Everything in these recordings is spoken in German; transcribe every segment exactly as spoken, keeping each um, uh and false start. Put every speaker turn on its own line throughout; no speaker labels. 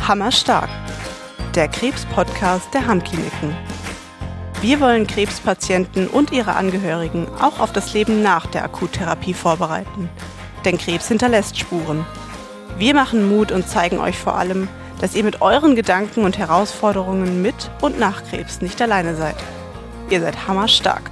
Hammerstark, der Krebs-Podcast der Hamm-Kliniken. Wir wollen Krebspatienten und ihre Angehörigen auch auf das Leben nach der Akuttherapie vorbereiten. Denn Krebs hinterlässt Spuren. Wir machen Mut und zeigen euch vor allem, dass ihr mit euren Gedanken und Herausforderungen mit und nach Krebs nicht alleine seid. Ihr seid hammerstark.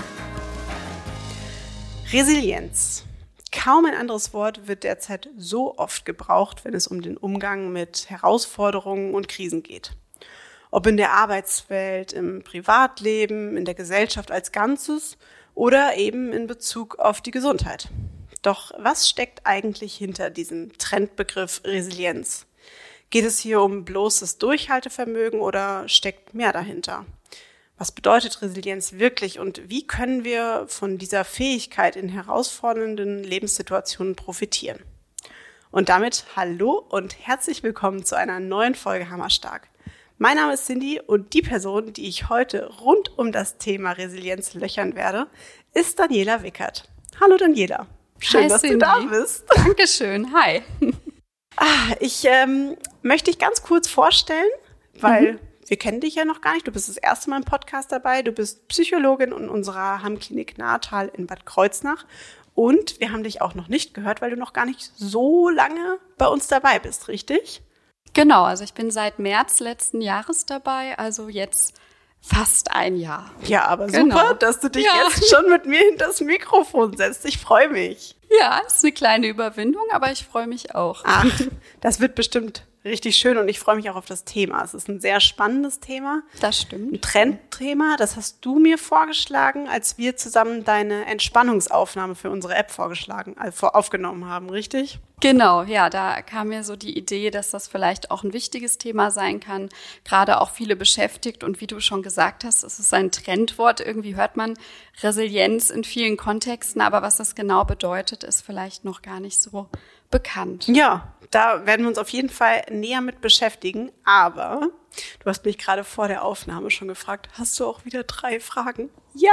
Resilienz. Kaum ein anderes Wort wird derzeit so oft gebraucht, wenn es um den Umgang mit Herausforderungen und Krisen geht. Ob in der Arbeitswelt, im Privatleben, in der Gesellschaft als Ganzes oder eben in Bezug auf die Gesundheit. Doch was steckt eigentlich hinter diesem Trendbegriff Resilienz? Geht es hier um bloßes Durchhaltevermögen oder steckt mehr dahinter? Was bedeutet Resilienz wirklich und wie können wir von dieser Fähigkeit in herausfordernden Lebenssituationen profitieren? Und damit hallo und herzlich willkommen zu einer neuen Folge Hammerstark. Mein Name ist Cindy und die Person, die ich heute rund um das Thema Resilienz löchern werde, ist Daniela Wickert. Hallo Daniela, schön,
Hi,
dass
Cindy.
du da bist.
Dankeschön, hi.
Ah, ich ähm, möchte dich ganz kurz vorstellen, weil...
Mhm.
Wir kennen dich ja noch gar nicht. Du bist das erste Mal im Podcast dabei. Du bist Psychologin in unserer Hamm-Klinik Natal in Bad Kreuznach. Und wir haben dich auch noch nicht gehört, weil du noch gar nicht so lange bei uns dabei bist, richtig?
Genau, also ich bin seit März letzten Jahres dabei, also jetzt fast ein Jahr.
Ja, aber
Genau.
super, dass du dich
Ja.
jetzt schon mit mir hinter das Mikrofon setzt. Ich freue mich.
Ja, ist eine kleine Überwindung, aber ich freue mich auch.
Ach, das wird bestimmt richtig schön und ich freue mich auch auf das Thema. Es ist ein sehr spannendes Thema.
Das
Ein
stimmt.
Trendthema, das hast du mir vorgeschlagen, als wir zusammen deine Entspannungsaufnahme für unsere App vorgeschlagen, also aufgenommen haben, richtig?
Genau, ja, da kam mir so die Idee, dass das vielleicht auch ein wichtiges Thema sein kann, gerade auch viele beschäftigt. Und wie du schon gesagt hast, es ist ein Trendwort. Irgendwie hört man Resilienz in vielen Kontexten, aber was das genau bedeutet, ist vielleicht noch gar nicht so bekannt.
Ja, da werden wir uns auf jeden Fall näher mit beschäftigen. Aber du hast mich gerade vor der Aufnahme schon gefragt, hast du auch wieder drei Fragen? Ja.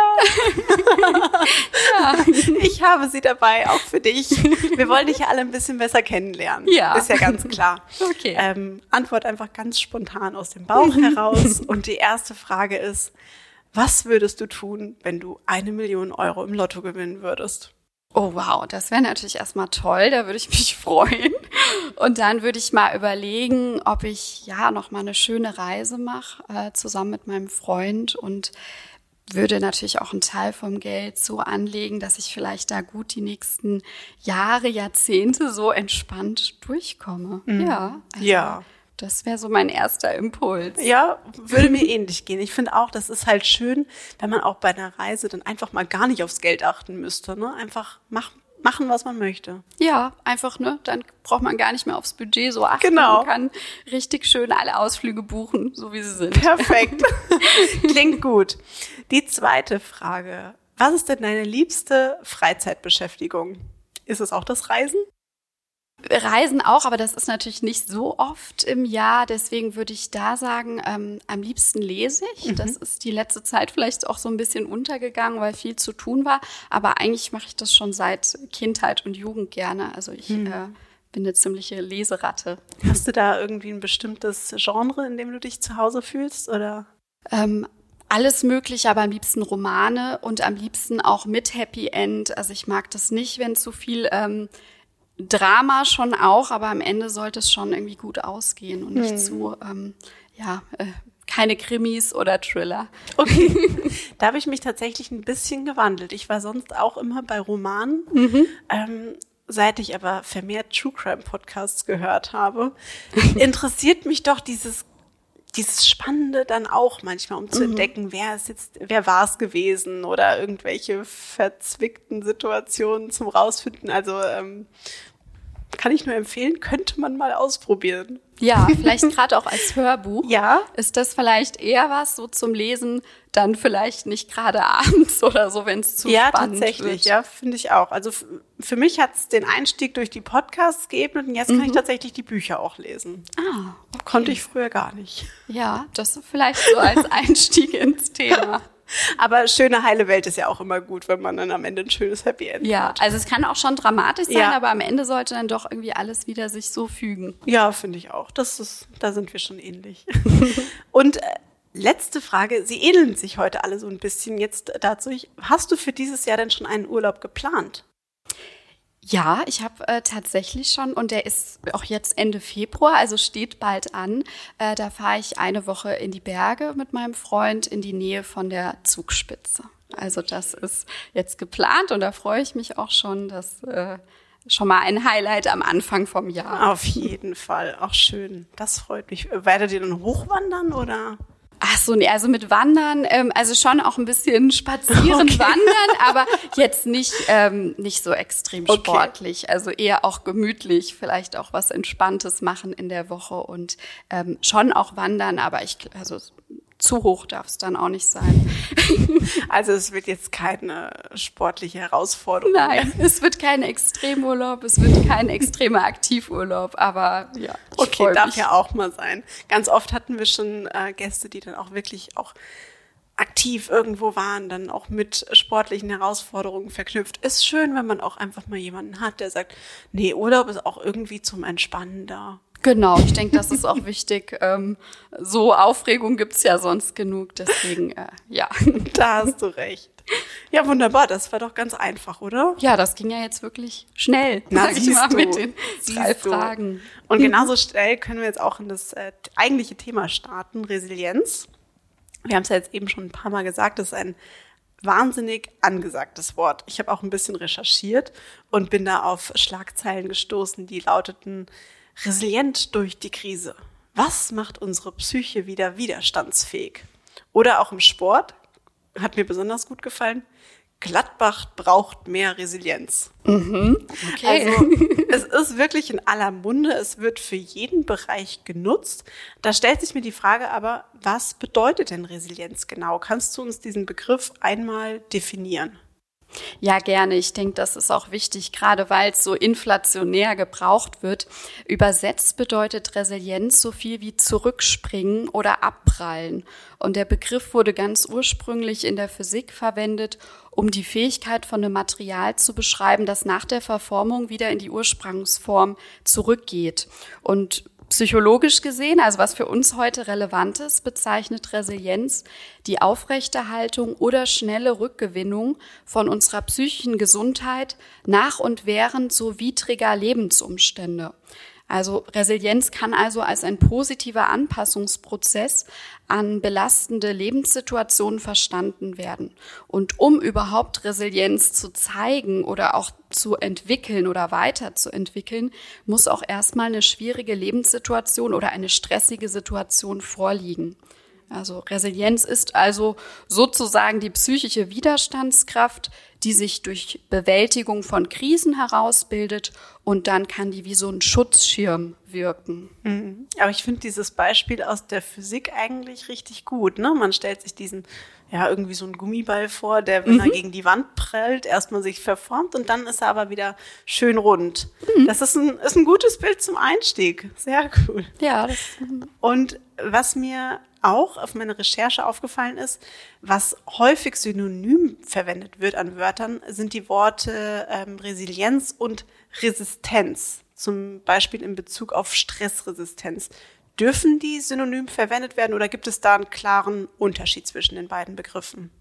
Ja.
Ich habe sie dabei, auch für dich. Wir wollen dich ja alle ein bisschen besser kennenlernen.
Ja.
Ist ja ganz klar.
Okay.
Ähm, Antwort einfach ganz spontan aus dem Bauch heraus. Und die erste Frage ist, was würdest du tun, wenn du eine Million Euro im Lotto gewinnen würdest?
Oh wow, das wäre natürlich erstmal toll, da würde ich mich freuen. Und dann würde ich mal überlegen, ob ich ja noch mal eine schöne Reise mache, äh, zusammen mit meinem Freund und würde natürlich auch einen Teil vom Geld so anlegen, dass ich vielleicht da gut die nächsten Jahre, Jahrzehnte so entspannt durchkomme.
Mhm.
Ja, also
Ja.
das wäre so mein erster Impuls.
Ja, würde mir ähnlich gehen. Ich finde auch, das ist halt schön, wenn man auch bei einer Reise dann einfach mal gar nicht aufs Geld achten müsste. Ne? Einfach mach, machen, was man möchte.
Ja, einfach, ne? Dann braucht man gar nicht mehr aufs Budget so achten
Genau.
und kann richtig schön alle Ausflüge buchen, so wie sie sind.
Perfekt. Klingt gut. Die zweite Frage. Was ist denn deine liebste Freizeitbeschäftigung? Ist es auch das Reisen?
Reisen auch, aber das ist natürlich nicht so oft im Jahr. Deswegen würde ich da sagen, ähm, am liebsten lese ich.
Mhm.
Das ist die letzte Zeit vielleicht auch so ein bisschen untergegangen, weil viel zu tun war. Aber eigentlich mache ich das schon seit Kindheit und Jugend gerne. Also ich
Mhm.
äh, bin eine ziemliche Leseratte.
Hast du da irgendwie ein bestimmtes Genre, in dem du dich zu Hause fühlst? Oder?
Ähm, Alles Mögliche, aber am liebsten Romane und am liebsten auch mit Happy End. Also ich mag das nicht, wenn zu viel ähm, Drama schon auch, aber am Ende sollte es schon irgendwie gut ausgehen und nicht
Hm.
zu, ähm, ja, äh, keine Krimis oder Thriller.
Okay, da habe ich mich tatsächlich ein bisschen gewandelt. Ich war sonst auch immer bei Romanen.
Mhm.
Ähm, seit ich aber vermehrt True Crime Podcasts gehört habe, interessiert mich doch dieses dieses Spannende dann auch manchmal, um zu
Mhm.
entdecken, wer ist jetzt, wer war es gewesen oder irgendwelche verzwickten Situationen zum Rausfinden. Also ähm, kann ich nur empfehlen, könnte man mal ausprobieren.
Ja, vielleicht gerade auch als Hörbuch.
Ja.
Ist das vielleicht eher was so zum Lesen, dann vielleicht nicht gerade abends oder so, wenn es zu
Ja,
spannend
tatsächlich,
wird.
ja, finde ich auch. Also f- für mich hat es den Einstieg durch die Podcasts geebnet und jetzt kann ich tatsächlich die Bücher auch lesen.
Ah, okay.
Konnte ich früher gar nicht.
Ja, das ist vielleicht so als Einstieg ins Thema.
Aber schöne, heile Welt ist ja auch immer gut, wenn man dann am Ende ein schönes Happy End
ja,
hat.
Ja, also es kann auch schon dramatisch sein,
ja.
aber am Ende sollte dann doch irgendwie alles wieder sich so fügen.
Ja, finde ich auch. Das ist, da sind wir schon ähnlich. Und äh, letzte Frage, Sie ähneln sich heute alle so ein bisschen jetzt dazu. Hast du für dieses Jahr denn schon einen Urlaub geplant?
Ja, ich habe äh, tatsächlich schon und der ist auch jetzt Ende Februar, also steht bald an. Äh, da fahre ich eine Woche in die Berge mit meinem Freund in die Nähe von der Zugspitze. Also das ist jetzt geplant und da freue ich mich auch schon. Das äh, schon mal ein Highlight am Anfang vom Jahr.
Auf jeden Fall, auch schön. Das freut mich. Werdet ihr dann hochwandern oder?
Ach so, nee, also mit Wandern, ähm, also schon auch ein bisschen spazieren, okay. Wandern, aber jetzt nicht ähm, nicht so extrem sportlich, okay. Also eher auch gemütlich, vielleicht auch was Entspanntes machen in der Woche und ähm, schon auch wandern, aber ich, also zu hoch darf es dann auch nicht sein.
Also es wird jetzt keine sportliche Herausforderung.
Nein, es wird kein Extremurlaub, es wird kein extremer Aktivurlaub, aber ja.
Okay, darf ja auch mal sein. Ganz oft hatten wir schon äh, Gäste, die dann auch wirklich auch aktiv irgendwo waren, dann auch mit sportlichen Herausforderungen verknüpft. Ist schön, wenn man auch einfach mal jemanden hat, der sagt, nee, Urlaub ist auch irgendwie zum Entspannen da.
Genau, ich denke, das ist auch wichtig. Ähm, so Aufregung gibt's ja sonst genug, deswegen, äh, ja.
Da hast du recht. Ja, wunderbar, das war doch ganz einfach, oder?
Ja, das ging ja jetzt wirklich schnell,
Na,
sag ich mal,
du,
mit den drei
du.
Fragen.
Und genauso schnell können wir jetzt auch in das äh, eigentliche Thema starten, Resilienz. Wir haben es ja jetzt eben schon ein paar Mal gesagt, das ist ein wahnsinnig angesagtes Wort. Ich habe auch ein bisschen recherchiert und bin da auf Schlagzeilen gestoßen, die lauteten: Resilient durch die Krise. Was macht unsere Psyche wieder widerstandsfähig? Oder auch im Sport, hat mir besonders gut gefallen, Gladbach braucht mehr Resilienz.
Mhm. Okay.
Also es ist wirklich in aller Munde, es wird für jeden Bereich genutzt. Da stellt sich mir die Frage aber, was bedeutet denn Resilienz genau? Kannst du uns diesen Begriff einmal definieren?
Ja, gerne. Ich denke, das ist auch wichtig, gerade weil es so inflationär gebraucht wird. Übersetzt bedeutet Resilienz so viel wie zurückspringen oder abprallen. Und der Begriff wurde ganz ursprünglich in der Physik verwendet, um die Fähigkeit von einem Material zu beschreiben, das nach der Verformung wieder in die Ursprungsform zurückgeht. Und psychologisch gesehen, also was für uns heute relevant ist, bezeichnet Resilienz die Aufrechterhaltung oder schnelle Rückgewinnung von unserer psychischen Gesundheit nach und während so widriger Lebensumstände. Also Resilienz kann also als ein positiver Anpassungsprozess an belastende Lebenssituationen verstanden werden. Und um überhaupt Resilienz zu zeigen oder auch zu entwickeln oder weiterzuentwickeln, muss auch erstmal eine schwierige Lebenssituation oder eine stressige Situation vorliegen. Also Resilienz ist also sozusagen die psychische Widerstandskraft, die sich durch Bewältigung von Krisen herausbildet und dann kann die wie so ein Schutzschirm wirken.
Mhm. Aber ich finde dieses Beispiel aus der Physik eigentlich richtig gut, ne? Man stellt sich diesen, ja, irgendwie so einen Gummiball vor, der, wenn mhm. er gegen die Wand prellt, erstmal sich verformt und dann ist er aber wieder schön rund. Mhm. Das ist ein, ist ein gutes Bild zum Einstieg. Sehr cool.
Ja. Das,
und was mir auch auf meiner Recherche aufgefallen ist, was häufig synonym verwendet wird an Wörtern, sind die Worte ähm, Resilienz und Resistenz, zum Beispiel in Bezug auf Stressresistenz. Dürfen die synonym verwendet werden oder gibt es da einen klaren Unterschied zwischen den beiden Begriffen?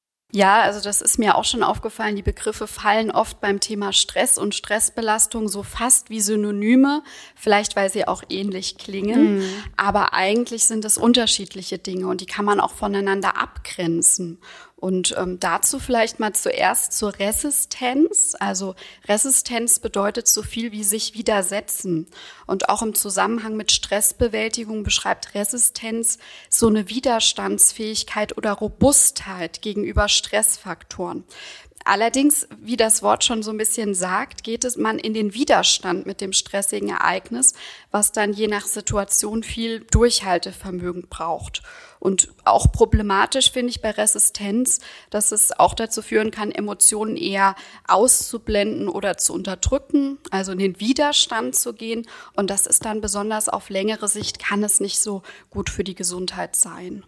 Ja, also das ist mir auch schon aufgefallen. Die Begriffe fallen oft beim Thema Stress und Stressbelastung so fast wie Synonyme, vielleicht weil sie auch ähnlich klingen. Mhm. Aber eigentlich sind es unterschiedliche Dinge und die kann man auch voneinander abgrenzen. Und ähm, dazu vielleicht mal zuerst zur Resistenz. Also Resistenz bedeutet so viel wie sich widersetzen. Und auch im Zusammenhang mit Stressbewältigung beschreibt Resistenz so eine Widerstandsfähigkeit oder Robustheit gegenüber Stressfaktoren. Allerdings, wie das Wort schon so ein bisschen sagt, geht es man in den Widerstand mit dem stressigen Ereignis, was dann je nach Situation viel Durchhaltevermögen braucht. Und auch problematisch finde ich bei Resistenz, dass es auch dazu führen kann, Emotionen eher auszublenden oder zu unterdrücken, also in den Widerstand zu gehen. Und das ist dann besonders auf längere Sicht, kann es nicht so gut für die Gesundheit sein.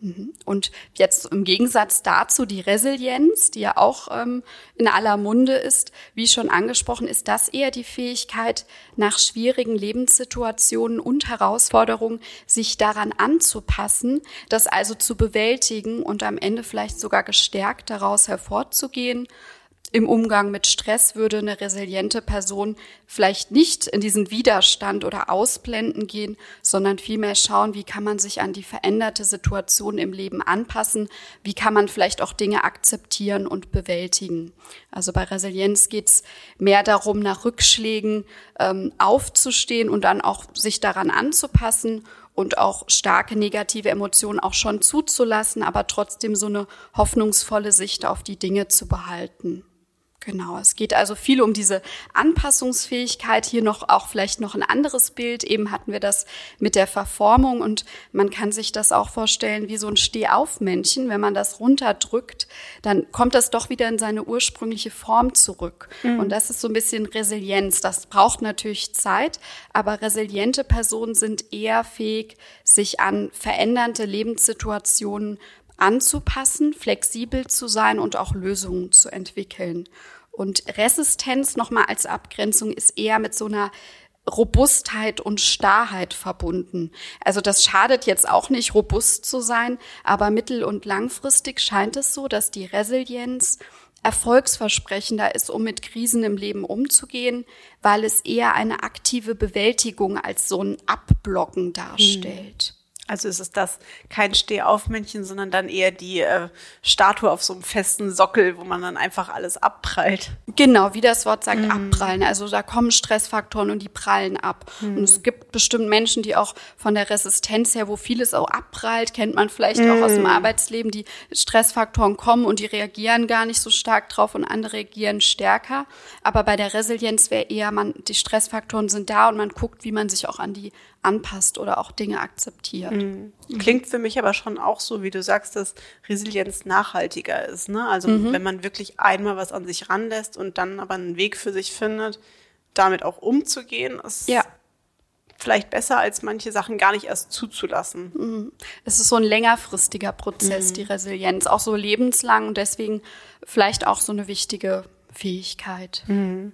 Und jetzt im Gegensatz dazu die Resilienz, die ja auch ähm, in aller Munde ist, wie schon angesprochen, ist das eher die Fähigkeit, nach schwierigen Lebenssituationen und Herausforderungen sich daran anzupassen, das also zu bewältigen und am Ende vielleicht sogar gestärkt daraus hervorzugehen. Im Umgang mit Stress würde eine resiliente Person vielleicht nicht in diesen Widerstand oder Ausblenden gehen, sondern vielmehr schauen, wie kann man sich an die veränderte Situation im Leben anpassen, wie kann man vielleicht auch Dinge akzeptieren und bewältigen. Also bei Resilienz geht es mehr darum, nach Rückschlägen ähm, aufzustehen und dann auch sich daran anzupassen und auch starke negative Emotionen auch schon zuzulassen, aber trotzdem so eine hoffnungsvolle Sicht auf die Dinge zu behalten. Genau, es geht also viel um diese Anpassungsfähigkeit. Hier noch auch vielleicht noch ein anderes Bild. Eben hatten wir das mit der Verformung und man kann sich das auch vorstellen wie so ein Stehaufmännchen. Wenn man das runterdrückt, dann kommt das doch wieder in seine ursprüngliche Form zurück. Mhm. Und das ist so ein bisschen Resilienz. Das braucht natürlich Zeit, aber resiliente Personen sind eher fähig, sich an verändernde Lebenssituationen anzupassen, flexibel zu sein und auch Lösungen zu entwickeln. Und Resistenz nochmal als Abgrenzung ist eher mit so einer Robustheit und Starrheit verbunden. Also das schadet jetzt auch nicht, robust zu sein, aber mittel- und langfristig scheint es so, dass die Resilienz erfolgsversprechender ist, um mit Krisen im Leben umzugehen, weil es eher eine aktive Bewältigung als so ein Abblocken darstellt.
Also ist es das kein Stehaufmännchen, sondern dann eher die äh, Statue auf so einem festen Sockel, wo man dann einfach alles abprallt.
Genau, wie das Wort sagt, mm. abprallen. Also da kommen Stressfaktoren und die prallen ab. Mm. Und es gibt bestimmt Menschen, die auch von der Resistenz her, wo vieles auch abprallt, kennt man vielleicht mm. auch aus dem Arbeitsleben, die Stressfaktoren kommen und die reagieren gar nicht so stark drauf und andere reagieren stärker. Aber bei der Resilienz wäre eher, man, die Stressfaktoren sind da und man guckt, wie man sich auch an die anpasst oder auch Dinge akzeptiert.
Mhm. Klingt für mich aber schon auch so, wie du sagst, dass Resilienz nachhaltiger ist, ne? Also mhm. wenn man wirklich einmal was an sich ranlässt und dann aber einen Weg für sich findet, damit auch umzugehen, ist ja vielleicht besser, als manche Sachen gar nicht erst zuzulassen.
Mhm. Es ist so ein längerfristiger Prozess, mhm. die Resilienz, auch so lebenslang und deswegen vielleicht auch so eine wichtige Fähigkeit.
Mhm.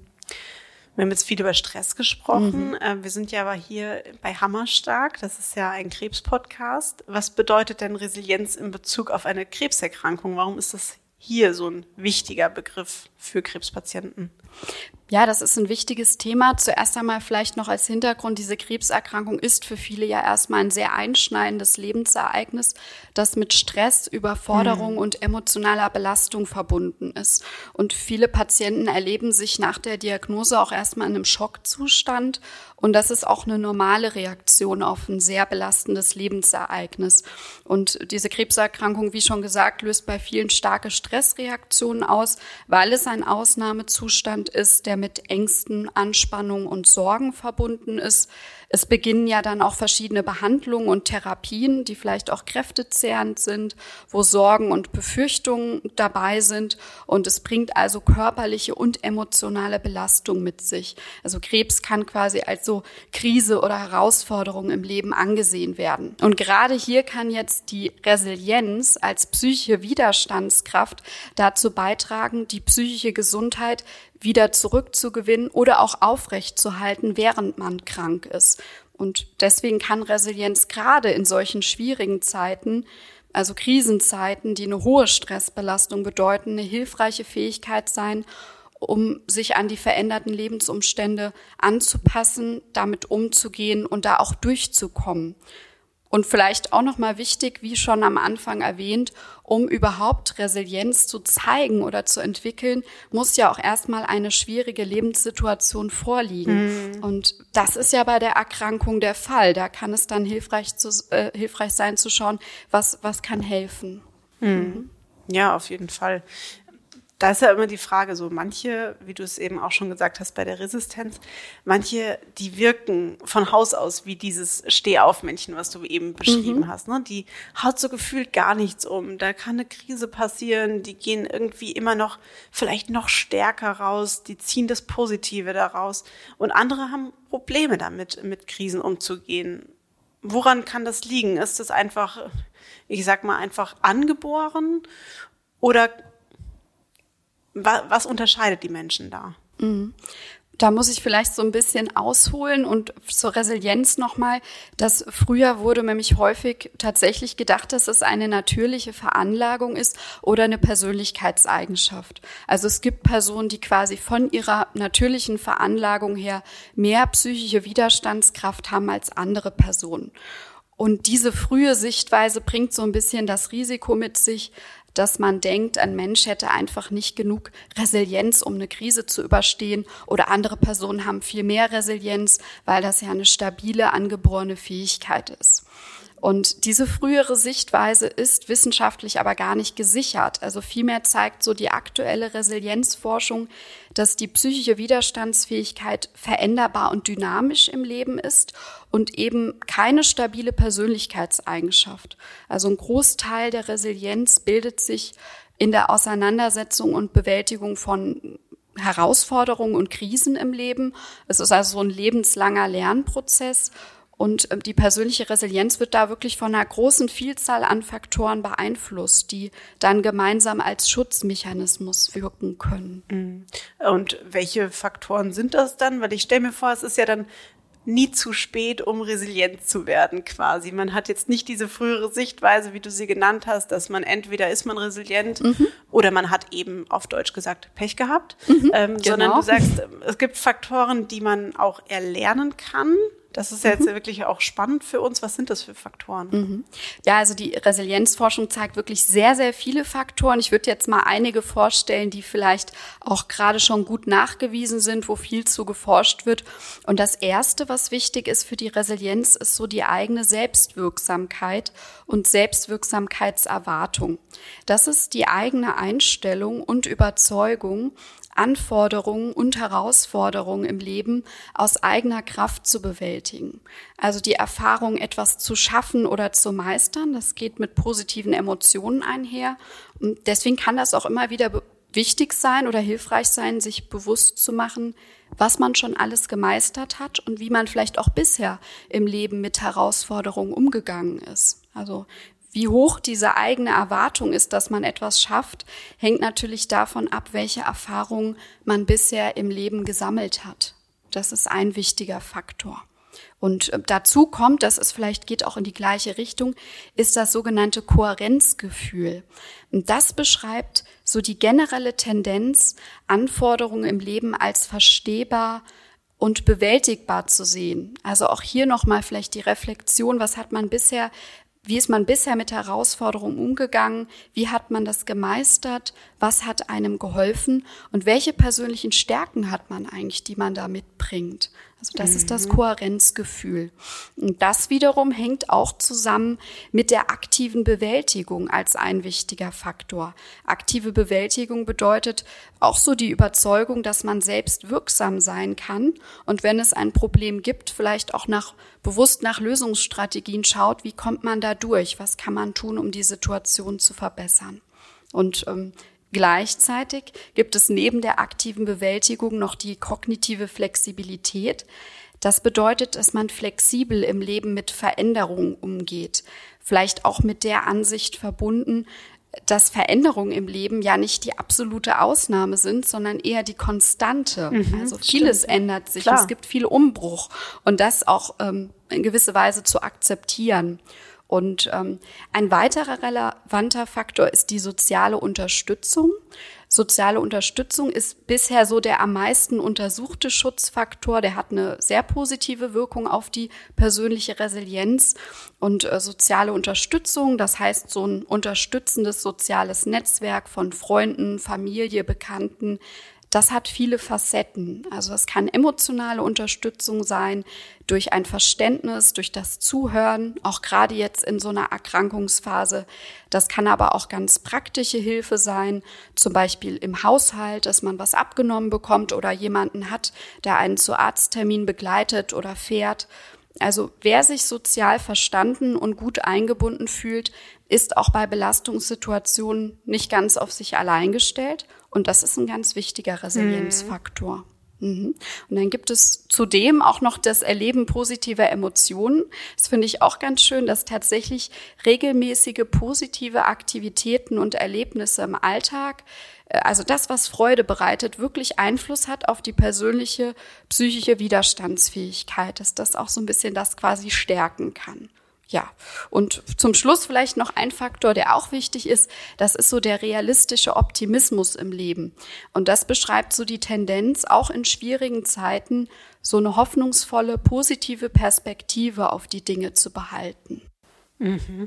Wir haben jetzt viel über Stress gesprochen. Mhm. Wir sind ja aber hier bei Hammerstark. Das ist ja ein Krebspodcast. Was bedeutet denn Resilienz in Bezug auf eine Krebserkrankung? Warum ist das hier so ein wichtiger Begriff für Krebspatienten?
Ja, das ist ein wichtiges Thema. Zuerst einmal vielleicht noch als Hintergrund, diese Krebserkrankung ist für viele ja erstmal ein sehr einschneidendes Lebensereignis, das mit Stress, Überforderung mhm. und emotionaler Belastung verbunden ist. Und viele Patienten erleben sich nach der Diagnose auch erstmal in einem Schockzustand. Und das ist auch eine normale Reaktion auf ein sehr belastendes Lebensereignis. Und diese Krebserkrankung, wie schon gesagt, löst bei vielen starke Stressreaktionen aus, weil es ein Ausnahmezustand ist, der mit Ängsten, Anspannung und Sorgen verbunden ist. Es beginnen ja dann auch verschiedene Behandlungen und Therapien, die vielleicht auch kräftezehrend sind, wo Sorgen und Befürchtungen dabei sind. Und es bringt also körperliche und emotionale Belastung mit sich. Also Krebs kann quasi als so Krise oder Herausforderung im Leben angesehen werden. Und gerade hier kann jetzt die Resilienz als psychische Widerstandskraft dazu beitragen, die psychische Gesundheit wieder zurückzugewinnen oder auch aufrechtzuerhalten, während man krank ist. Und deswegen kann Resilienz gerade in solchen schwierigen Zeiten, also Krisenzeiten, die eine hohe Stressbelastung bedeuten, eine hilfreiche Fähigkeit sein, um sich an die veränderten Lebensumstände anzupassen, damit umzugehen und da auch durchzukommen. Und vielleicht auch nochmal wichtig, wie schon am Anfang erwähnt, um überhaupt Resilienz zu zeigen oder zu entwickeln, muss ja auch erstmal eine schwierige Lebenssituation vorliegen. Mhm. Und das ist ja bei der Erkrankung der Fall. Da kann es dann hilfreich, zu, äh, hilfreich sein zu schauen, was, was kann helfen.
Mhm. Mhm. Ja, auf jeden Fall. Da ist ja immer die Frage, so manche, wie du es eben auch schon gesagt hast bei der Resistenz, manche, die wirken von Haus aus wie dieses Stehaufmännchen, was du eben beschrieben mhm. hast. Ne? Die haut so gefühlt gar nichts um. Da kann eine Krise passieren, die gehen irgendwie immer noch, vielleicht noch stärker raus, die ziehen das Positive daraus. Und andere haben Probleme damit, mit Krisen umzugehen. Woran kann das liegen? Ist das einfach ich sag mal einfach angeboren oder wa- was unterscheidet die Menschen da?
Mhm. Da muss ich vielleicht so ein bisschen ausholen und zur Resilienz nochmal, dass früher wurde nämlich häufig tatsächlich gedacht, dass es eine natürliche Veranlagung ist oder eine Persönlichkeitseigenschaft. Also es gibt Personen, die quasi von ihrer natürlichen Veranlagung her mehr psychische Widerstandskraft haben als andere Personen. Und diese frühe Sichtweise bringt so ein bisschen das Risiko mit sich, dass man denkt, ein Mensch hätte einfach nicht genug Resilienz, um eine Krise zu überstehen, oder andere Personen haben viel mehr Resilienz, weil das ja eine stabile, angeborene Fähigkeit ist. Und diese frühere Sichtweise ist wissenschaftlich aber gar nicht gesichert. Also vielmehr zeigt so die aktuelle Resilienzforschung, dass die psychische Widerstandsfähigkeit veränderbar und dynamisch im Leben ist und eben keine stabile Persönlichkeitseigenschaft. Also ein Großteil der Resilienz bildet sich in der Auseinandersetzung und Bewältigung von Herausforderungen und Krisen im Leben. Es ist also so ein lebenslanger Lernprozess. Und die persönliche Resilienz wird da wirklich von einer großen Vielzahl an Faktoren beeinflusst, die dann gemeinsam als Schutzmechanismus wirken können.
Und welche Faktoren sind das dann? Weil ich stelle mir vor, es ist ja dann nie zu spät, um resilient zu werden quasi. Man hat jetzt nicht diese frühere Sichtweise, wie du sie genannt hast, dass man entweder ist man resilient mhm. oder man hat eben auf Deutsch gesagt Pech gehabt, mhm, ähm, genau. Sondern du sagst, es gibt Faktoren, die man auch erlernen kann. Das ist ja jetzt mhm. wirklich auch spannend für uns. Was sind das für Faktoren?
Mhm. Ja, also die Resilienzforschung zeigt wirklich sehr, sehr viele Faktoren. Ich würde jetzt mal einige vorstellen, die vielleicht auch gerade schon gut nachgewiesen sind, wo viel zu geforscht wird. Und das Erste, was wichtig ist für die Resilienz, ist so die eigene Selbstwirksamkeit und Selbstwirksamkeitserwartung. Das ist die eigene Einstellung und Überzeugung, Anforderungen und Herausforderungen im Leben aus eigener Kraft zu bewältigen. Also die Erfahrung, etwas zu schaffen oder zu meistern, das geht mit positiven Emotionen einher. Und deswegen kann das auch immer wieder be- wichtig sein oder hilfreich sein, sich bewusst zu machen, was man schon alles gemeistert hat und wie man vielleicht auch bisher im Leben mit Herausforderungen umgegangen ist. Also wie hoch diese eigene Erwartung ist, dass man etwas schafft, hängt natürlich davon ab, welche Erfahrungen man bisher im Leben gesammelt hat. Das ist ein wichtiger Faktor. Und dazu kommt, dass es vielleicht geht auch in die gleiche Richtung, ist das sogenannte Kohärenzgefühl. Und das beschreibt so die generelle Tendenz, Anforderungen im Leben als verstehbar und bewältigbar zu sehen. Also auch hier nochmal vielleicht die Reflexion, was hat man bisher Wie ist man bisher mit Herausforderungen umgegangen? Wie hat man das gemeistert? Was hat einem geholfen? Und welche persönlichen Stärken hat man eigentlich, die man da mitbringt? Also das mhm. ist das Kohärenzgefühl. Und das wiederum hängt auch zusammen mit der aktiven Bewältigung als ein wichtiger Faktor. Aktive Bewältigung bedeutet auch so die Überzeugung, dass man selbst wirksam sein kann und wenn es ein Problem gibt, vielleicht auch nach bewusst nach Lösungsstrategien schaut, wie kommt man da durch? Was kann man tun, um die Situation zu verbessern? Und ähm, gleichzeitig gibt es neben der aktiven Bewältigung noch die kognitive Flexibilität. Das bedeutet, dass man flexibel im Leben mit Veränderungen umgeht. Vielleicht auch mit der Ansicht verbunden, dass Veränderungen im Leben ja nicht die absolute Ausnahme sind, sondern eher die Konstante. Mhm, also vieles stimmt. ändert sich, Klar. Es gibt viel Umbruch und das auch ähm, in gewisser Weise zu akzeptieren. Und ähm, ein weiterer relevanter Faktor ist die soziale Unterstützung. Soziale Unterstützung ist bisher so der am meisten untersuchte Schutzfaktor. Der hat eine sehr positive Wirkung auf die persönliche Resilienz. Und äh, soziale Unterstützung, das heißt so ein unterstützendes soziales Netzwerk von Freunden, Familie, Bekannten, das hat viele Facetten. Also es kann emotionale Unterstützung sein, durch ein Verständnis, durch das Zuhören, auch gerade jetzt in so einer Erkrankungsphase. Das kann aber auch ganz praktische Hilfe sein, zum Beispiel im Haushalt, dass man was abgenommen bekommt oder jemanden hat, der einen zu Arzttermin begleitet oder fährt. Also wer sich sozial verstanden und gut eingebunden fühlt, ist auch bei Belastungssituationen nicht ganz auf sich allein gestellt. Und das ist ein ganz wichtiger Resilienzfaktor. Und dann gibt es zudem auch noch das Erleben positiver Emotionen. Das finde ich auch ganz schön, dass tatsächlich regelmäßige positive Aktivitäten und Erlebnisse im Alltag, also das, was Freude bereitet, wirklich Einfluss hat auf die persönliche psychische Widerstandsfähigkeit, dass das auch so ein bisschen das quasi stärken kann. Ja, und zum Schluss vielleicht noch ein Faktor, der auch wichtig ist, das ist so der realistische Optimismus im Leben. Und das beschreibt so die Tendenz, auch in schwierigen Zeiten so eine hoffnungsvolle, positive Perspektive auf die Dinge zu behalten.
Mhm.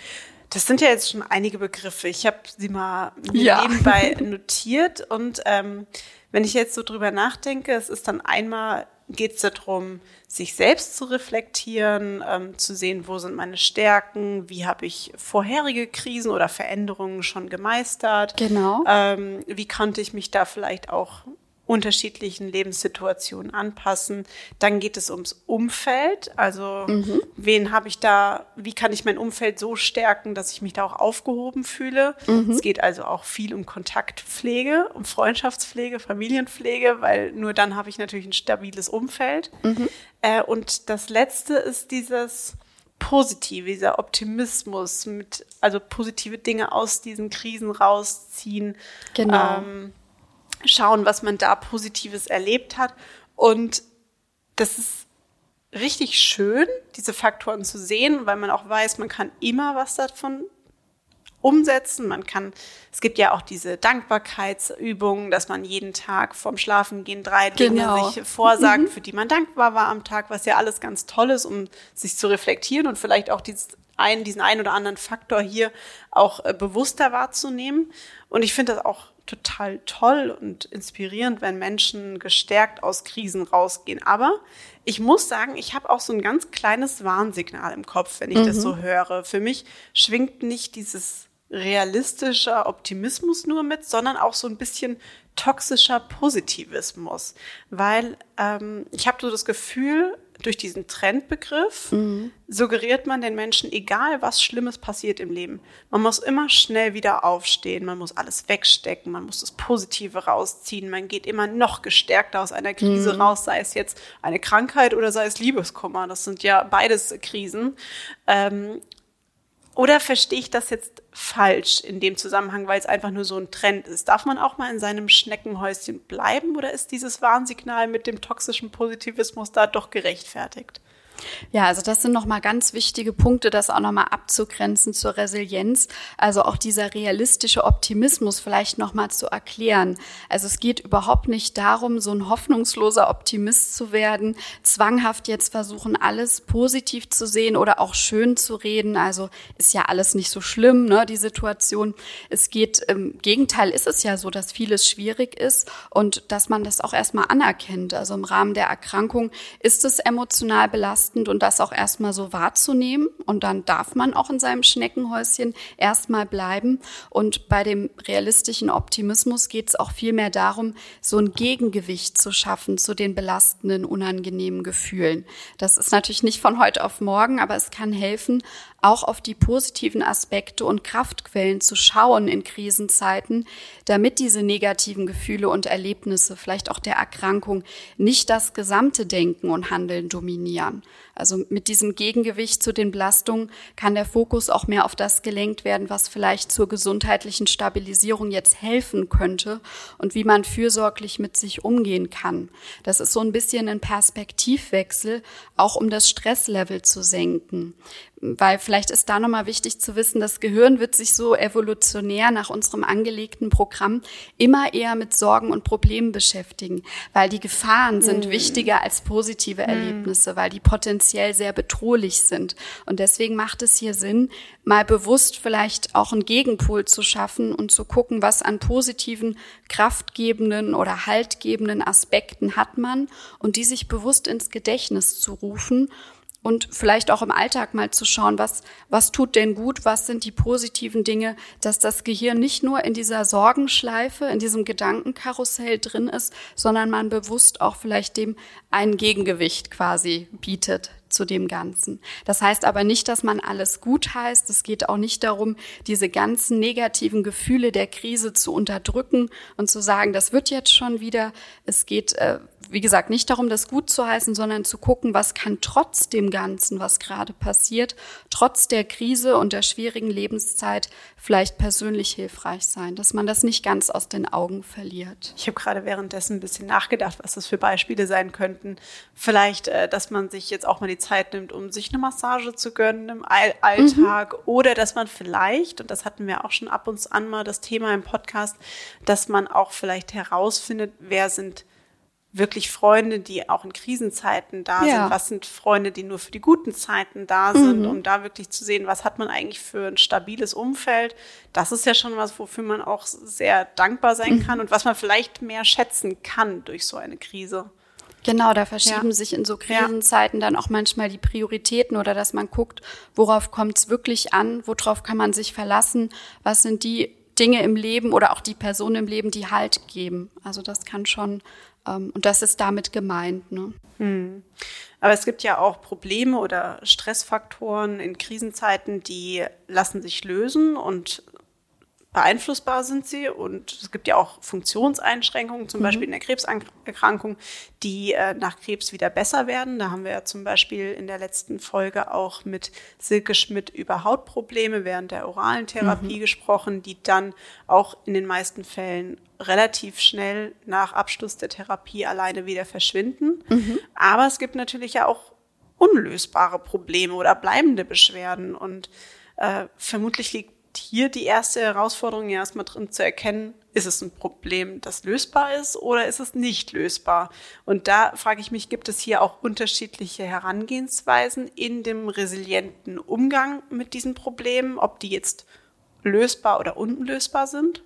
Das sind ja jetzt schon einige Begriffe. Ich habe sie mal
ja.
nebenbei notiert und ähm, wenn ich jetzt so drüber nachdenke, es ist dann einmal, geht es darum, sich selbst zu reflektieren, ähm, zu sehen, wo sind meine Stärken, wie habe ich vorherige Krisen oder Veränderungen schon gemeistert.
Genau.
Ähm, wie konnte ich mich da vielleicht auch unterschiedlichen Lebenssituationen anpassen. Dann geht es ums Umfeld, also mhm. wen habe ich da, wie kann ich mein Umfeld so stärken, dass ich mich da auch aufgehoben fühle. Mhm. Es geht also auch viel um Kontaktpflege, um Freundschaftspflege, Familienpflege, weil nur dann habe ich natürlich ein stabiles Umfeld. Mhm. Äh, und das Letzte ist dieses Positive, dieser Optimismus, mit also positive Dinge aus diesen Krisen rausziehen.
Genau.
Ähm, schauen, was man da Positives erlebt hat. Und das ist richtig schön, diese Faktoren zu sehen, weil man auch weiß, man kann immer was davon umsetzen. Man kann, es gibt ja auch diese Dankbarkeitsübungen, dass man jeden Tag vorm Schlafengehen drei Dinge
genau.
sich vorsagt,
mhm.
für die man dankbar war am Tag, was ja alles ganz toll ist, um sich zu reflektieren und vielleicht auch dieses ein, diesen einen oder anderen Faktor hier auch äh, bewusster wahrzunehmen. Und ich finde das auch total toll und inspirierend, wenn Menschen gestärkt aus Krisen rausgehen. Aber ich muss sagen, ich habe auch so ein ganz kleines Warnsignal im Kopf, wenn ich mhm. das so höre. Für mich schwingt nicht dieses realistischer Optimismus nur mit, sondern auch so ein bisschen toxischer Positivismus. Weil ähm, ich habe so das Gefühl, durch diesen Trendbegriff mhm. suggeriert man den Menschen, egal was Schlimmes passiert im Leben, man muss immer schnell wieder aufstehen, man muss alles wegstecken, man muss das Positive rausziehen, man geht immer noch gestärkter aus einer Krise mhm. raus, sei es jetzt eine Krankheit oder sei es Liebeskummer, das sind ja beides Krisen. Ähm, Oder verstehe ich das jetzt falsch in dem Zusammenhang, weil es einfach nur so ein Trend ist? Darf man auch mal in seinem Schneckenhäuschen bleiben oder ist dieses Warnsignal mit dem toxischen Positivismus da doch gerechtfertigt?
Ja, also das sind nochmal ganz wichtige Punkte, das auch nochmal abzugrenzen zur Resilienz. Also auch dieser realistische Optimismus vielleicht nochmal zu erklären. Also es geht überhaupt nicht darum, so ein hoffnungsloser Optimist zu werden, zwanghaft jetzt versuchen, alles positiv zu sehen oder auch schön zu reden. Also ist ja alles nicht so schlimm, ne, die Situation. Es geht, im Gegenteil ist es ja so, dass vieles schwierig ist und dass man das auch erstmal anerkennt. Also im Rahmen der Erkrankung ist es emotional belastend. Und das auch erstmal so wahrzunehmen. Und dann darf man auch in seinem Schneckenhäuschen erstmal bleiben. Und bei dem realistischen Optimismus geht es auch viel mehr darum, so ein Gegengewicht zu schaffen zu den belastenden, unangenehmen Gefühlen. Das ist natürlich nicht von heute auf morgen, aber es kann helfen, auch auf die positiven Aspekte und Kraftquellen zu schauen in Krisenzeiten, damit diese negativen Gefühle und Erlebnisse, vielleicht auch der Erkrankung, nicht das gesamte Denken und Handeln dominieren. Also mit diesem Gegengewicht zu den Belastungen kann der Fokus auch mehr auf das gelenkt werden, was vielleicht zur gesundheitlichen Stabilisierung jetzt helfen könnte und wie man fürsorglich mit sich umgehen kann. Das ist so ein bisschen ein Perspektivwechsel, auch um das Stresslevel zu senken. Weil vielleicht ist da nochmal wichtig zu wissen, das Gehirn wird sich so evolutionär nach unserem angelegten Programm immer eher mit Sorgen und Problemen beschäftigen, weil die Gefahren sind mm. wichtiger als positive mm. Erlebnisse, weil die potenziell sehr bedrohlich sind. Und deswegen macht es hier Sinn, mal bewusst vielleicht auch einen Gegenpol zu schaffen und zu gucken, was an positiven, kraftgebenden oder haltgebenden Aspekten hat man und die sich bewusst ins Gedächtnis zu rufen. Und vielleicht auch im Alltag mal zu schauen, was, was tut denn gut, was sind die positiven Dinge, dass das Gehirn nicht nur in dieser Sorgenschleife, in diesem Gedankenkarussell drin ist, sondern man bewusst auch vielleicht dem ein Gegengewicht quasi bietet zu dem Ganzen. Das heißt aber nicht, dass man alles gut heißt. Es geht auch nicht darum, diese ganzen negativen Gefühle der Krise zu unterdrücken und zu sagen, das wird jetzt schon wieder. Es geht äh, wie gesagt, nicht darum, das gut zu heißen, sondern zu gucken, was kann trotz dem Ganzen, was gerade passiert, trotz der Krise und der schwierigen Lebenszeit vielleicht persönlich hilfreich sein, dass man das nicht ganz aus den Augen verliert.
Ich habe gerade währenddessen ein bisschen nachgedacht, was das für Beispiele sein könnten. Vielleicht, dass man sich jetzt auch mal die Zeit nimmt, um sich eine Massage zu gönnen im Alltag, mhm. oder dass man vielleicht, und das hatten wir auch schon ab und an mal das Thema im Podcast, dass man auch vielleicht herausfindet, wer sind wirklich Freunde, die auch in Krisenzeiten da ja. sind. Was sind Freunde, die nur für die guten Zeiten da sind, mhm. um da wirklich zu sehen, was hat man eigentlich für ein stabiles Umfeld. Das ist ja schon was, wofür man auch sehr dankbar sein mhm. kann und was man vielleicht mehr schätzen kann durch so eine Krise.
Genau, da verschieben ja. sich in so Krisenzeiten ja. dann auch manchmal die Prioritäten oder dass man guckt, worauf kommt es wirklich an, worauf kann man sich verlassen, was sind die Dinge im Leben oder auch die Personen im Leben, die Halt geben. Also das kann schon und das ist damit gemeint. Ne?
Hm. Aber es gibt ja auch Probleme oder Stressfaktoren in Krisenzeiten, die lassen sich lösen und beeinflussbar sind sie. Und es gibt ja auch Funktionseinschränkungen, zum mhm. Beispiel in der Krebserkrankung, die äh, nach Krebs wieder besser werden. Da haben wir ja zum Beispiel in der letzten Folge auch mit Silke Schmidt über Hautprobleme während der oralen Therapie mhm. gesprochen, die dann auch in den meisten Fällen relativ schnell nach Abschluss der Therapie alleine wieder verschwinden. Mhm. Aber es gibt natürlich ja auch unlösbare Probleme oder bleibende Beschwerden. Und äh, vermutlich liegt hier die erste Herausforderung ja erstmal drin zu erkennen, ist es ein Problem, das lösbar ist oder ist es nicht lösbar? Und da frage ich mich, gibt es hier auch unterschiedliche Herangehensweisen in dem resilienten Umgang mit diesen Problemen, ob die jetzt lösbar oder unlösbar sind?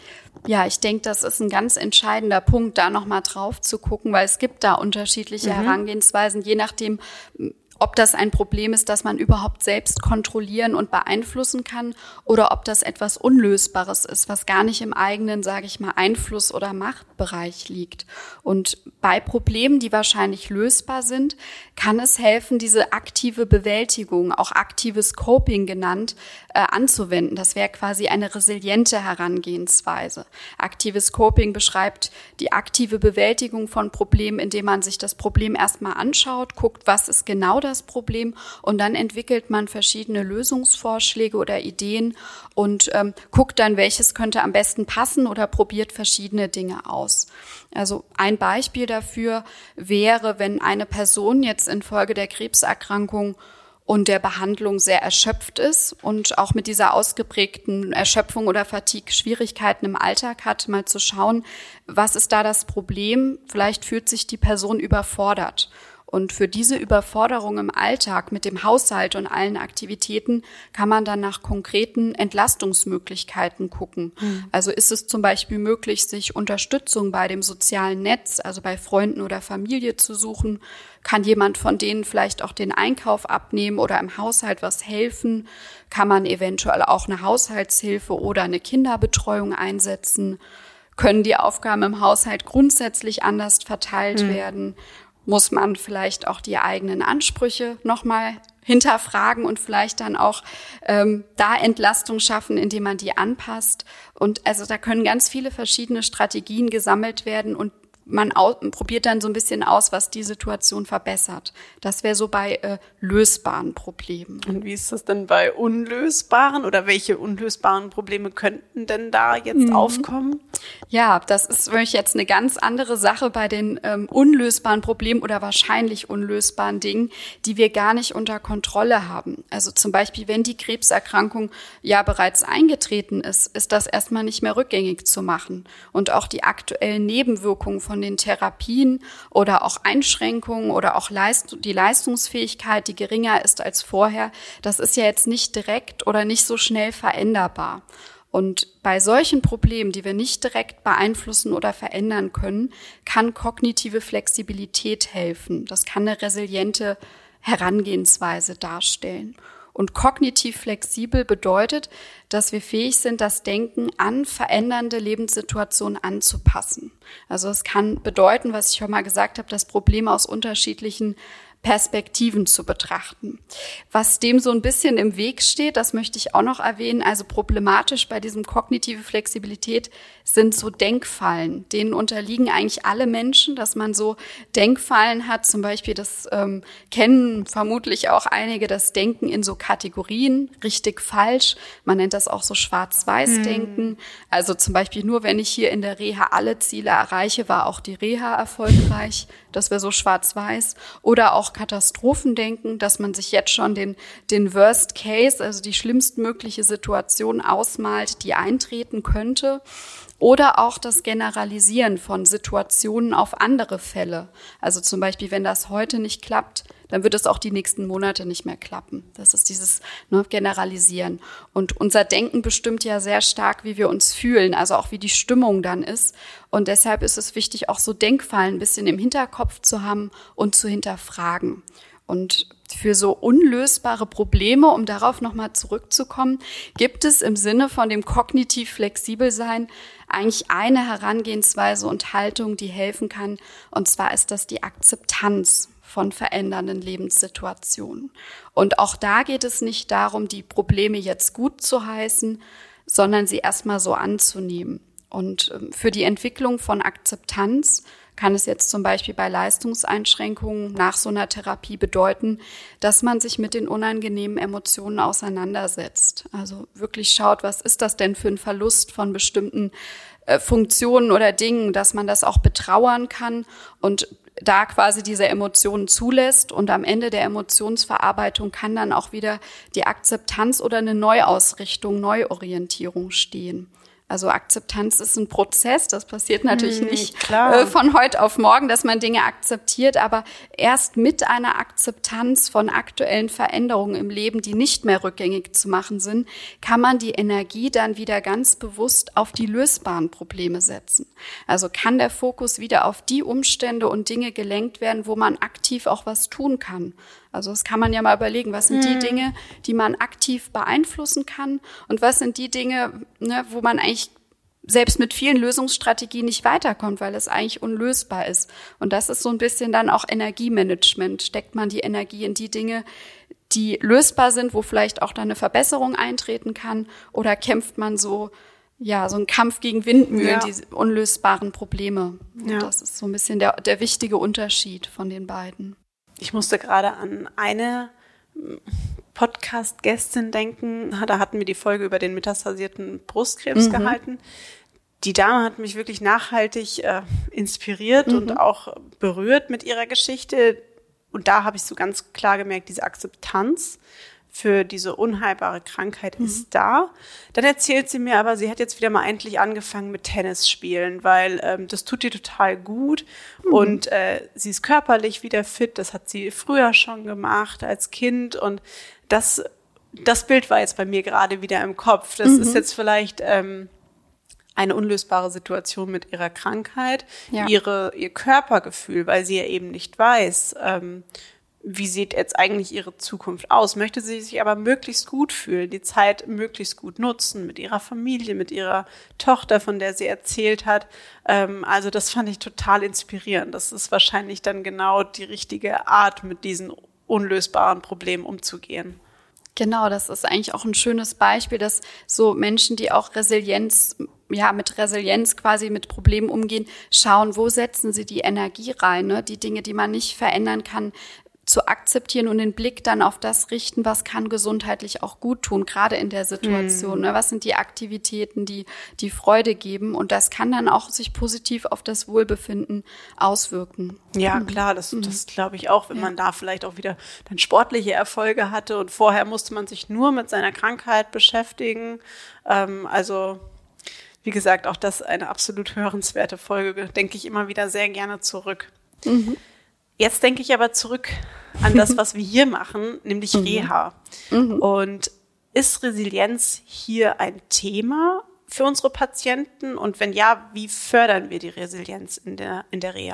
Ja, ich denke, das ist ein ganz entscheidender Punkt, da nochmal drauf zu gucken, weil es gibt da unterschiedliche mhm. Herangehensweisen, je nachdem, ob das ein Problem ist, das man überhaupt selbst kontrollieren und beeinflussen kann oder ob das etwas Unlösbares ist, was gar nicht im eigenen, sage ich mal, Einfluss- oder Machtbereich liegt. Und bei Problemen, die wahrscheinlich lösbar sind, kann es helfen, diese aktive Bewältigung, auch aktives Coping genannt, äh, anzuwenden. Das wäre quasi eine resiliente Herangehensweise. Aktives Coping beschreibt die aktive Bewältigung von Problemen, indem man sich das Problem erstmal anschaut, guckt, was ist genau das Problem und dann entwickelt man verschiedene Lösungsvorschläge oder Ideen und ähm, guckt dann, welches könnte am besten passen oder probiert verschiedene Dinge aus. Also ein Beispiel dafür wäre, wenn eine Person jetzt infolge der Krebserkrankung und der Behandlung sehr erschöpft ist und auch mit dieser ausgeprägten Erschöpfung oder Fatigue Schwierigkeiten im Alltag hat, mal zu schauen, was ist da das Problem? Vielleicht fühlt sich die Person überfordert. Und für diese Überforderung im Alltag mit dem Haushalt und allen Aktivitäten kann man dann nach konkreten Entlastungsmöglichkeiten gucken. Mhm. Also ist es zum Beispiel möglich, sich Unterstützung bei dem sozialen Netz, also bei Freunden oder Familie zu suchen? Kann jemand von denen vielleicht auch den Einkauf abnehmen oder im Haushalt was helfen? Kann man eventuell auch eine Haushaltshilfe oder eine Kinderbetreuung einsetzen? Können die Aufgaben im Haushalt grundsätzlich anders verteilt mhm. werden? Muss man vielleicht auch die eigenen Ansprüche nochmal hinterfragen und vielleicht dann auch ähm, da Entlastung schaffen, indem man die anpasst. Und also da können ganz viele verschiedene Strategien gesammelt werden und man au- probiert dann so ein bisschen aus, was die Situation verbessert. Das wäre so bei äh, lösbaren Problemen.
Und wie ist das denn bei unlösbaren oder welche unlösbaren Probleme könnten denn da jetzt mhm. aufkommen?
Ja, das ist wirklich jetzt eine ganz andere Sache bei den ähm, unlösbaren Problemen oder wahrscheinlich unlösbaren Dingen, die wir gar nicht unter Kontrolle haben. Also zum Beispiel, wenn die Krebserkrankung ja bereits eingetreten ist, ist das erstmal nicht mehr rückgängig zu machen. Und auch die aktuellen Nebenwirkungen von den Therapien oder auch Einschränkungen oder auch Leist- die Leistungsfähigkeit, die geringer ist als vorher, das ist ja jetzt nicht direkt oder nicht so schnell veränderbar. Und bei solchen Problemen, die wir nicht direkt beeinflussen oder verändern können, kann kognitive Flexibilität helfen. Das kann eine resiliente Herangehensweise darstellen. Und kognitiv flexibel bedeutet, dass wir fähig sind, das Denken an verändernde Lebenssituationen anzupassen. Also es kann bedeuten, was ich schon mal gesagt habe, dass Probleme aus unterschiedlichen Perspektiven zu betrachten. Was dem so ein bisschen im Weg steht, das möchte ich auch noch erwähnen, also problematisch bei diesem kognitive Flexibilität sind so Denkfallen. Denen unterliegen eigentlich alle Menschen, dass man so Denkfallen hat, zum Beispiel, das ähm, kennen vermutlich auch einige, das Denken in so Kategorien, richtig, falsch. Man nennt das auch so Schwarz-Weiß-Denken. Hm. Also zum Beispiel nur, wenn ich hier in der Reha alle Ziele erreiche, war auch die Reha erfolgreich. Das wäre so schwarz-weiß. Oder auch Katastrophendenken, dass man sich jetzt schon den, den Worst Case, also die schlimmstmögliche Situation ausmalt, die eintreten könnte. Oder auch das Generalisieren von Situationen auf andere Fälle. Also zum Beispiel, wenn das heute nicht klappt, dann wird es auch die nächsten Monate nicht mehr klappen. Das ist dieses ne, Generalisieren. Und unser Denken bestimmt ja sehr stark, wie wir uns fühlen, also auch wie die Stimmung dann ist. Und deshalb ist es wichtig, auch so Denkfallen ein bisschen im Hinterkopf zu haben und zu hinterfragen. Und für so unlösbare Probleme, um darauf nochmal zurückzukommen, gibt es im Sinne von dem kognitiv flexibel sein eigentlich eine Herangehensweise und Haltung, die helfen kann. Und zwar ist das die Akzeptanz von verändernden Lebenssituationen. Und auch da geht es nicht darum, die Probleme jetzt gut zu heißen, sondern sie erstmal so anzunehmen. Und für die Entwicklung von Akzeptanz kann es jetzt zum Beispiel bei Leistungseinschränkungen nach so einer Therapie bedeuten, dass man sich mit den unangenehmen Emotionen auseinandersetzt. Also wirklich schaut, was ist das denn für ein Verlust von bestimmten äh, Funktionen oder Dingen, dass man das auch betrauern kann und da quasi diese Emotionen zulässt. Und am Ende der Emotionsverarbeitung kann dann auch wieder die Akzeptanz oder eine Neuausrichtung, Neuorientierung stehen. Also Akzeptanz ist ein Prozess, das passiert natürlich hm, nicht äh, von heute auf morgen, dass man Dinge akzeptiert, aber erst mit einer Akzeptanz von aktuellen Veränderungen im Leben, die nicht mehr rückgängig zu machen sind, kann man die Energie dann wieder ganz bewusst auf die lösbaren Probleme setzen. Also kann der Fokus wieder auf die Umstände und Dinge gelenkt werden, wo man aktiv auch was tun kann. Also das kann man ja mal überlegen, was sind die Dinge, die man aktiv beeinflussen kann und was sind die Dinge, ne, wo man eigentlich selbst mit vielen Lösungsstrategien nicht weiterkommt, weil es eigentlich unlösbar ist. Und das ist so ein bisschen dann auch Energiemanagement. Steckt man die Energie in die Dinge, die lösbar sind, wo vielleicht auch dann eine Verbesserung eintreten kann, oder kämpft man so ja, so ein Kampf gegen Windmühlen, ja. Die unlösbaren Probleme. Ja. Das ist so ein bisschen der, der wichtige Unterschied von den beiden.
Ich musste gerade an eine Podcast-Gästin denken. Da hatten wir die Folge über den metastasierten Brustkrebs mhm. gehalten. Die Dame hat mich wirklich nachhaltig äh, inspiriert mhm. und auch berührt mit ihrer Geschichte. Und da habe ich so ganz klar gemerkt, diese Akzeptanz für diese unheilbare Krankheit mhm. ist da. Dann erzählt sie mir aber, sie hat jetzt wieder mal endlich angefangen mit Tennis spielen, weil ähm, das tut ihr total gut mhm. und äh, sie ist körperlich wieder fit. Das hat sie früher schon gemacht als Kind und das, das Bild war jetzt bei mir gerade wieder im Kopf. Das mhm. ist jetzt vielleicht ähm, eine unlösbare Situation mit ihrer Krankheit, ja. ihre ihr Körpergefühl, weil sie ja eben nicht weiß, ähm, wie sieht jetzt eigentlich ihre Zukunft aus? Möchte sie sich aber möglichst gut fühlen, die Zeit möglichst gut nutzen mit ihrer Familie, mit ihrer Tochter, von der sie erzählt hat. Ähm, also das fand ich total inspirierend. Das ist wahrscheinlich dann genau die richtige Art, mit diesen unlösbaren Problemen umzugehen.
Genau, das ist eigentlich auch ein schönes Beispiel, dass so Menschen, die auch Resilienz, ja, mit Resilienz quasi mit Problemen umgehen, schauen, wo setzen sie die Energie rein, ne? Die Dinge, die man nicht verändern kann, zu akzeptieren und den Blick dann auf das richten, was kann gesundheitlich auch gut tun, gerade in der Situation. Mm. Ne? Was sind die Aktivitäten, die die Freude geben? Und das kann dann auch sich positiv auf das Wohlbefinden auswirken.
Ja, klar, das, mm. das glaube ich auch, wenn ja. man da vielleicht auch wieder dann sportliche Erfolge hatte und vorher musste man sich nur mit seiner Krankheit beschäftigen. Ähm, also wie gesagt, auch das eine absolut hörenswerte Folge, denke ich immer wieder sehr gerne zurück. Mhm. Jetzt denke ich aber zurück an das, was wir hier machen, nämlich mhm. Reha. Mhm. Und ist Resilienz hier ein Thema für unsere Patienten? Und wenn ja, wie fördern wir die Resilienz in der, in der Reha?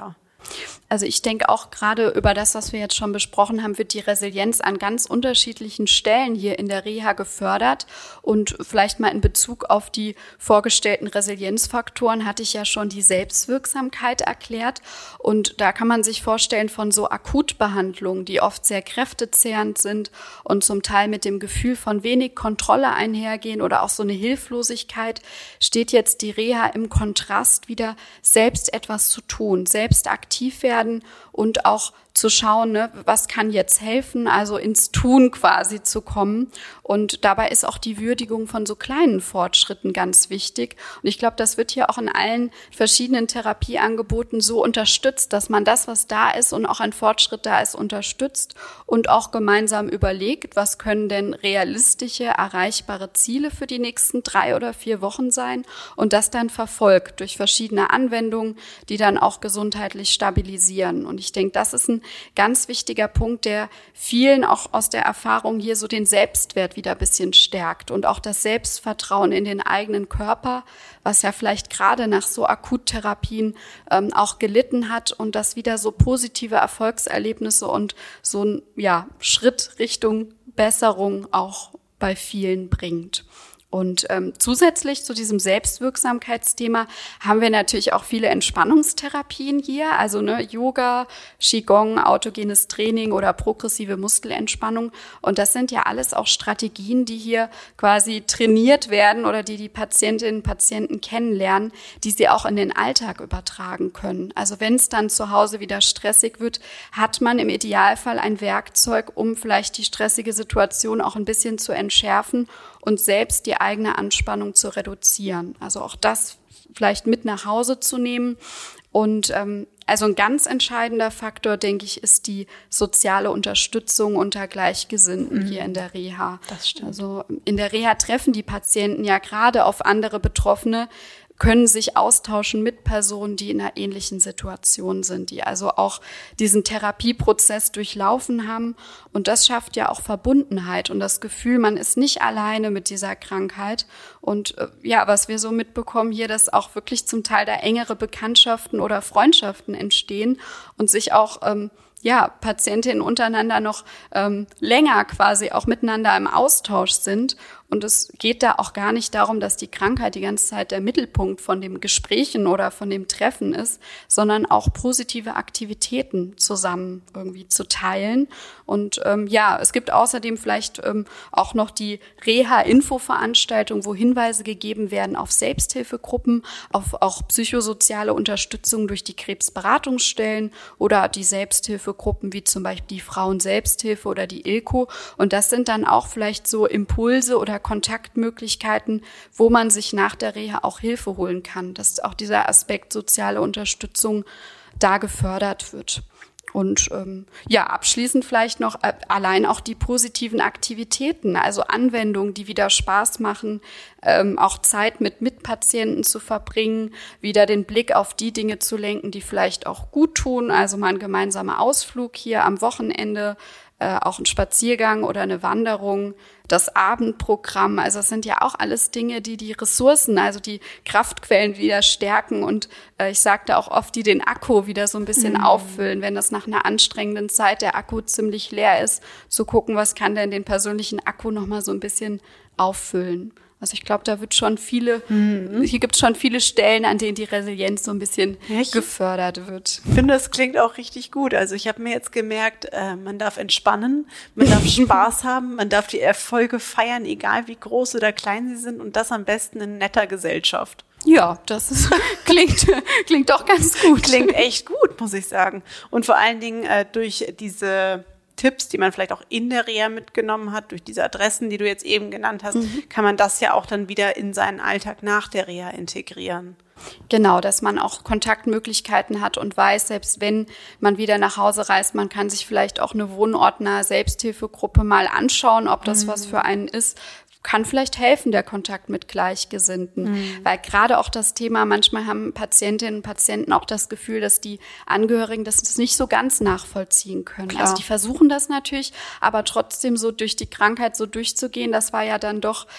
Also ich denke auch gerade über das, was wir jetzt schon besprochen haben, wird die Resilienz an ganz unterschiedlichen Stellen hier in der Reha gefördert. Und vielleicht mal in Bezug auf die vorgestellten Resilienzfaktoren hatte ich ja schon die Selbstwirksamkeit erklärt. Und da kann man sich vorstellen, von so Akutbehandlungen, die oft sehr kräftezehrend sind und zum Teil mit dem Gefühl von wenig Kontrolle einhergehen oder auch so eine Hilflosigkeit, steht jetzt die Reha im Kontrast wieder, selbst etwas zu tun, selbst aktiv werden und auch zu schauen, ne, was kann jetzt helfen, also ins Tun quasi zu kommen. Und dabei ist auch die Würdigung von so kleinen Fortschritten ganz wichtig. Und ich glaube, das wird hier auch in allen verschiedenen Therapieangeboten so unterstützt, dass man das, was da ist und auch ein Fortschritt da ist, unterstützt und auch gemeinsam überlegt, was können denn realistische, erreichbare Ziele für die nächsten drei oder vier Wochen sein und das dann verfolgt durch verschiedene Anwendungen, die dann auch gesundheitlich stabilisieren. Und ich denke, das ist ein ganz wichtiger Punkt, der vielen auch aus der Erfahrung hier so den Selbstwert wieder ein bisschen stärkt und auch das Selbstvertrauen in den eigenen Körper, was ja vielleicht gerade nach so Akuttherapien ähm, auch gelitten hat und das wieder so positive Erfolgserlebnisse und so ein ja, Schritt Richtung Besserung auch bei vielen bringt. Und ähm, zusätzlich zu diesem Selbstwirksamkeitsthema haben wir natürlich auch viele Entspannungstherapien hier, also ne, Yoga, Qigong, autogenes Training oder progressive Muskelentspannung. Und das sind ja alles auch Strategien, die hier quasi trainiert werden oder die die Patientinnen und Patienten kennenlernen, die sie auch in den Alltag übertragen können. Also wenn es dann zu Hause wieder stressig wird, hat man im Idealfall ein Werkzeug, um vielleicht die stressige Situation auch ein bisschen zu entschärfen und selbst die eigene Anspannung zu reduzieren. Also auch das vielleicht mit nach Hause zu nehmen. Und ähm, also ein ganz entscheidender Faktor, denke ich, ist die soziale Unterstützung unter Gleichgesinnten mhm. hier in der Reha.
Das stimmt.
Also in der Reha treffen die Patienten ja gerade auf andere Betroffene, können sich austauschen mit Personen, die in einer ähnlichen Situation sind, die also auch diesen Therapieprozess durchlaufen haben. Und das schafft ja auch Verbundenheit und das Gefühl, man ist nicht alleine mit dieser Krankheit. Und äh, ja, was wir so mitbekommen hier, dass auch wirklich zum Teil da engere Bekanntschaften oder Freundschaften entstehen und sich auch ähm, ja, Patientinnen untereinander noch ähm, länger quasi auch miteinander im Austausch sind. Und es geht da auch gar nicht darum, dass die Krankheit die ganze Zeit der Mittelpunkt von dem Gesprächen oder von dem Treffen ist, sondern auch positive Aktivitäten zusammen irgendwie zu teilen. Und ähm, ja, es gibt außerdem vielleicht ähm, auch noch die Reha-Info-Veranstaltung, wo Hinweise gegeben werden auf Selbsthilfegruppen, auf auch psychosoziale Unterstützung durch die Krebsberatungsstellen oder die Selbsthilfegruppen wie zum Beispiel die Frauen-Selbsthilfe oder die I L K O. Und das sind dann auch vielleicht so Impulse oder Kontaktmöglichkeiten, wo man sich nach der Reha auch Hilfe holen kann, dass auch dieser Aspekt soziale Unterstützung da gefördert wird. Und ähm, ja, abschließend vielleicht noch äh, allein auch die positiven Aktivitäten, also Anwendungen, die wieder Spaß machen, ähm, auch Zeit mit Mitpatienten zu verbringen, wieder den Blick auf die Dinge zu lenken, die vielleicht auch gut tun, also mal ein gemeinsamer Ausflug hier am Wochenende, äh, auch ein Spaziergang oder eine Wanderung, das Abendprogramm, also es sind ja auch alles Dinge, die die Ressourcen, also die Kraftquellen wieder stärken und äh, ich sagte auch oft, die den Akku wieder so ein bisschen mhm. auffüllen, wenn das nach einer anstrengenden Zeit der Akku ziemlich leer ist, zu gucken, was kann denn den persönlichen Akku nochmal so ein bisschen auffüllen. Also ich glaube, da wird schon viele, mhm. hier gibt es schon viele Stellen, an denen die Resilienz so ein bisschen Echt? gefördert wird.
Ich finde, das klingt auch richtig gut. Also ich habe mir jetzt gemerkt, äh, man darf entspannen, man darf Spaß haben, man darf die Erfolge feiern, egal wie groß oder klein sie sind und das am besten in netter Gesellschaft.
Ja, das ist, klingt, klingt doch ganz gut.
Klingt echt gut, muss ich sagen. Und vor allen Dingen äh, durch diese Tipps, die man vielleicht auch in der Reha mitgenommen hat, durch diese Adressen, die du jetzt eben genannt hast, mhm. kann man das ja auch dann wieder in seinen Alltag nach der Reha integrieren.
Genau, dass man auch Kontaktmöglichkeiten hat und weiß, selbst wenn man wieder nach Hause reist, man kann sich vielleicht auch eine wohnortnahe Selbsthilfegruppe mal anschauen, ob das mhm. was für einen ist. Kann vielleicht helfen, der Kontakt mit Gleichgesinnten. Mhm. Weil gerade auch das Thema, manchmal haben Patientinnen und Patienten auch das Gefühl, dass die Angehörigen das nicht so ganz nachvollziehen können. Klar. Also die versuchen das natürlich, aber trotzdem so durch die Krankheit so durchzugehen, das war ja dann doch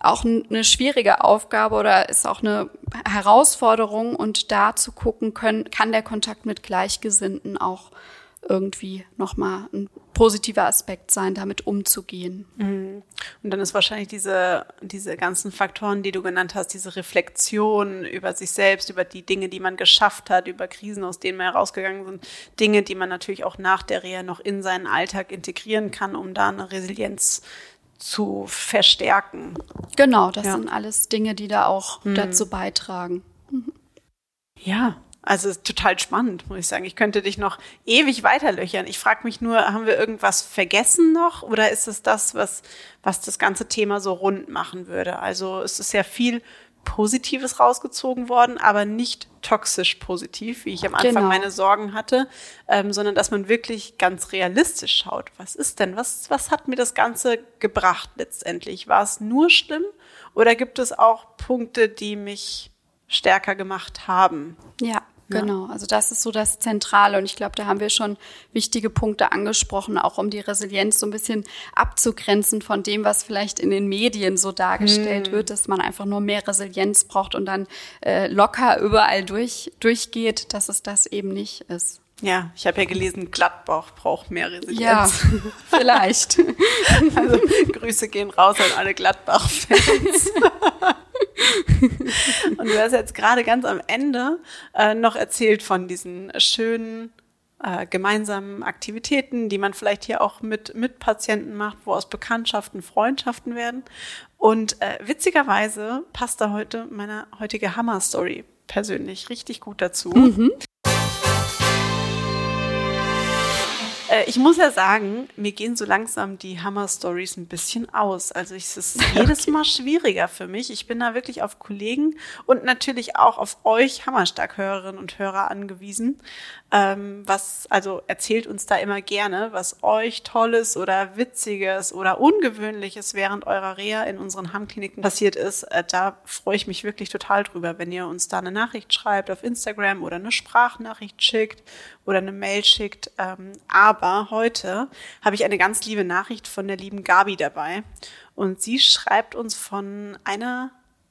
auch eine schwierige Aufgabe oder ist auch eine Herausforderung. Und da zu gucken, können, kann der Kontakt mit Gleichgesinnten auch irgendwie nochmal ein positiver Aspekt sein, damit umzugehen.
Mhm. Und dann ist wahrscheinlich diese, diese ganzen Faktoren, die du genannt hast, diese Reflexion über sich selbst, über die Dinge, die man geschafft hat, über Krisen, aus denen man herausgegangen sind, Dinge, die man natürlich auch nach der Reha noch in seinen Alltag integrieren kann, um da eine Resilienz zu verstärken.
Genau, das
ja.
sind alles Dinge, die da auch mhm. dazu beitragen. Mhm.
Ja. Also es ist total spannend, muss ich sagen. Ich könnte dich noch ewig weiterlöchern. Ich frage mich nur, haben wir irgendwas vergessen noch? Oder ist es das, was, was das ganze Thema so rund machen würde? Also es ist ja viel Positives rausgezogen worden, aber nicht toxisch positiv, wie ich am Anfang genau. meine Sorgen hatte, ähm, sondern dass man wirklich ganz realistisch schaut. Was ist denn? Was, was hat mir das Ganze gebracht letztendlich? War es nur schlimm? Oder gibt es auch Punkte, die mich stärker gemacht haben?
Ja. Genau, also das ist so das Zentrale und ich glaube, da haben wir schon wichtige Punkte angesprochen, auch um die Resilienz so ein bisschen abzugrenzen von dem, was vielleicht in den Medien so dargestellt hm. wird, dass man einfach nur mehr Resilienz braucht und dann äh, locker überall durch durchgeht, dass es das eben nicht ist.
Ja, ich habe ja gelesen, Gladbach braucht mehr Resilienz.
Ja, vielleicht.
Also Grüße gehen raus an alle Gladbach-Fans. Und du hast jetzt gerade ganz am Ende äh, noch erzählt von diesen schönen äh, gemeinsamen Aktivitäten, die man vielleicht hier auch mit, mit Patienten macht, wo aus Bekanntschaften Freundschaften werden. Und äh, witzigerweise passt da heute meine heutige Hammer-Story persönlich richtig gut dazu. Mhm. Ich muss ja sagen, mir gehen so langsam die Hammer-Stories ein bisschen aus. Also es ist jedes Mal schwieriger für mich. Ich bin da wirklich auf Kollegen und natürlich auch auf euch Hammerstark-Hörerinnen und Hörer angewiesen. Ähm, was, also erzählt uns da immer gerne, was euch Tolles oder Witziges oder Ungewöhnliches während eurer Reha in unseren Hamm-Kliniken passiert ist. Äh, da freue ich mich wirklich total drüber, wenn ihr uns da eine Nachricht schreibt auf Instagram oder eine Sprachnachricht schickt oder eine Mail schickt. Ähm, aber heute habe ich eine ganz liebe Nachricht von der lieben Gabi dabei. Und sie schreibt uns von einer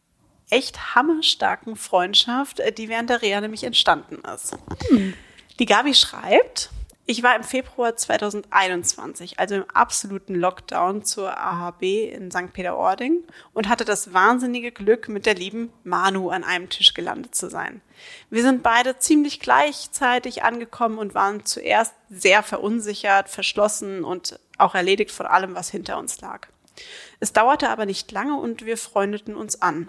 echt hammerstarken Freundschaft, die während der Reha nämlich entstanden ist. Hm. Die Gabi schreibt, ich war im Februar zweitausendeinundzwanzig, also im absoluten Lockdown zur A H B in Sankt Peter-Ording und hatte das wahnsinnige Glück, mit der lieben Manu an einem Tisch gelandet zu sein. Wir sind beide ziemlich gleichzeitig angekommen und waren zuerst sehr verunsichert, verschlossen und auch erledigt von allem, was hinter uns lag. Es dauerte aber nicht lange und wir freundeten uns an.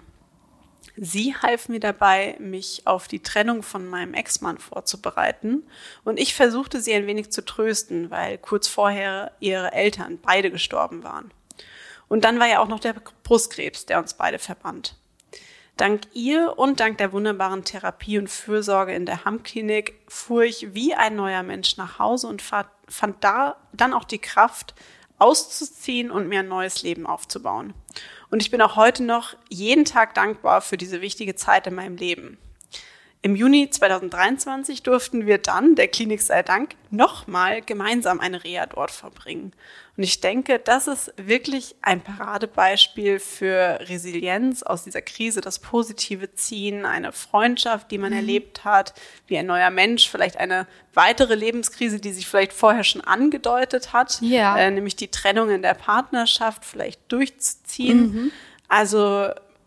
Sie half mir dabei, mich auf die Trennung von meinem Ex-Mann vorzubereiten und ich versuchte sie ein wenig zu trösten, weil kurz vorher ihre Eltern beide gestorben waren. Und dann war ja auch noch der Brustkrebs, der uns beide verband. Dank ihr und dank der wunderbaren Therapie und Fürsorge in der Hamm-Klinik fuhr ich wie ein neuer Mensch nach Hause und fand da dann auch die Kraft, auszuziehen und mir ein neues Leben aufzubauen. Und ich bin auch heute noch jeden Tag dankbar für diese wichtige Zeit in meinem Leben. Im Juni zweitausenddreiundzwanzig durften wir dann, der Klinik sei Dank, nochmal gemeinsam eine Reha dort verbringen. Und ich denke, das ist wirklich ein Paradebeispiel für Resilienz aus dieser Krise, das Positive ziehen, eine Freundschaft, die man mhm. erlebt hat, wie ein neuer Mensch, vielleicht eine weitere Lebenskrise, die sich vielleicht vorher schon angedeutet hat, ja. äh, nämlich die Trennung in der Partnerschaft vielleicht durchzuziehen. Mhm. Also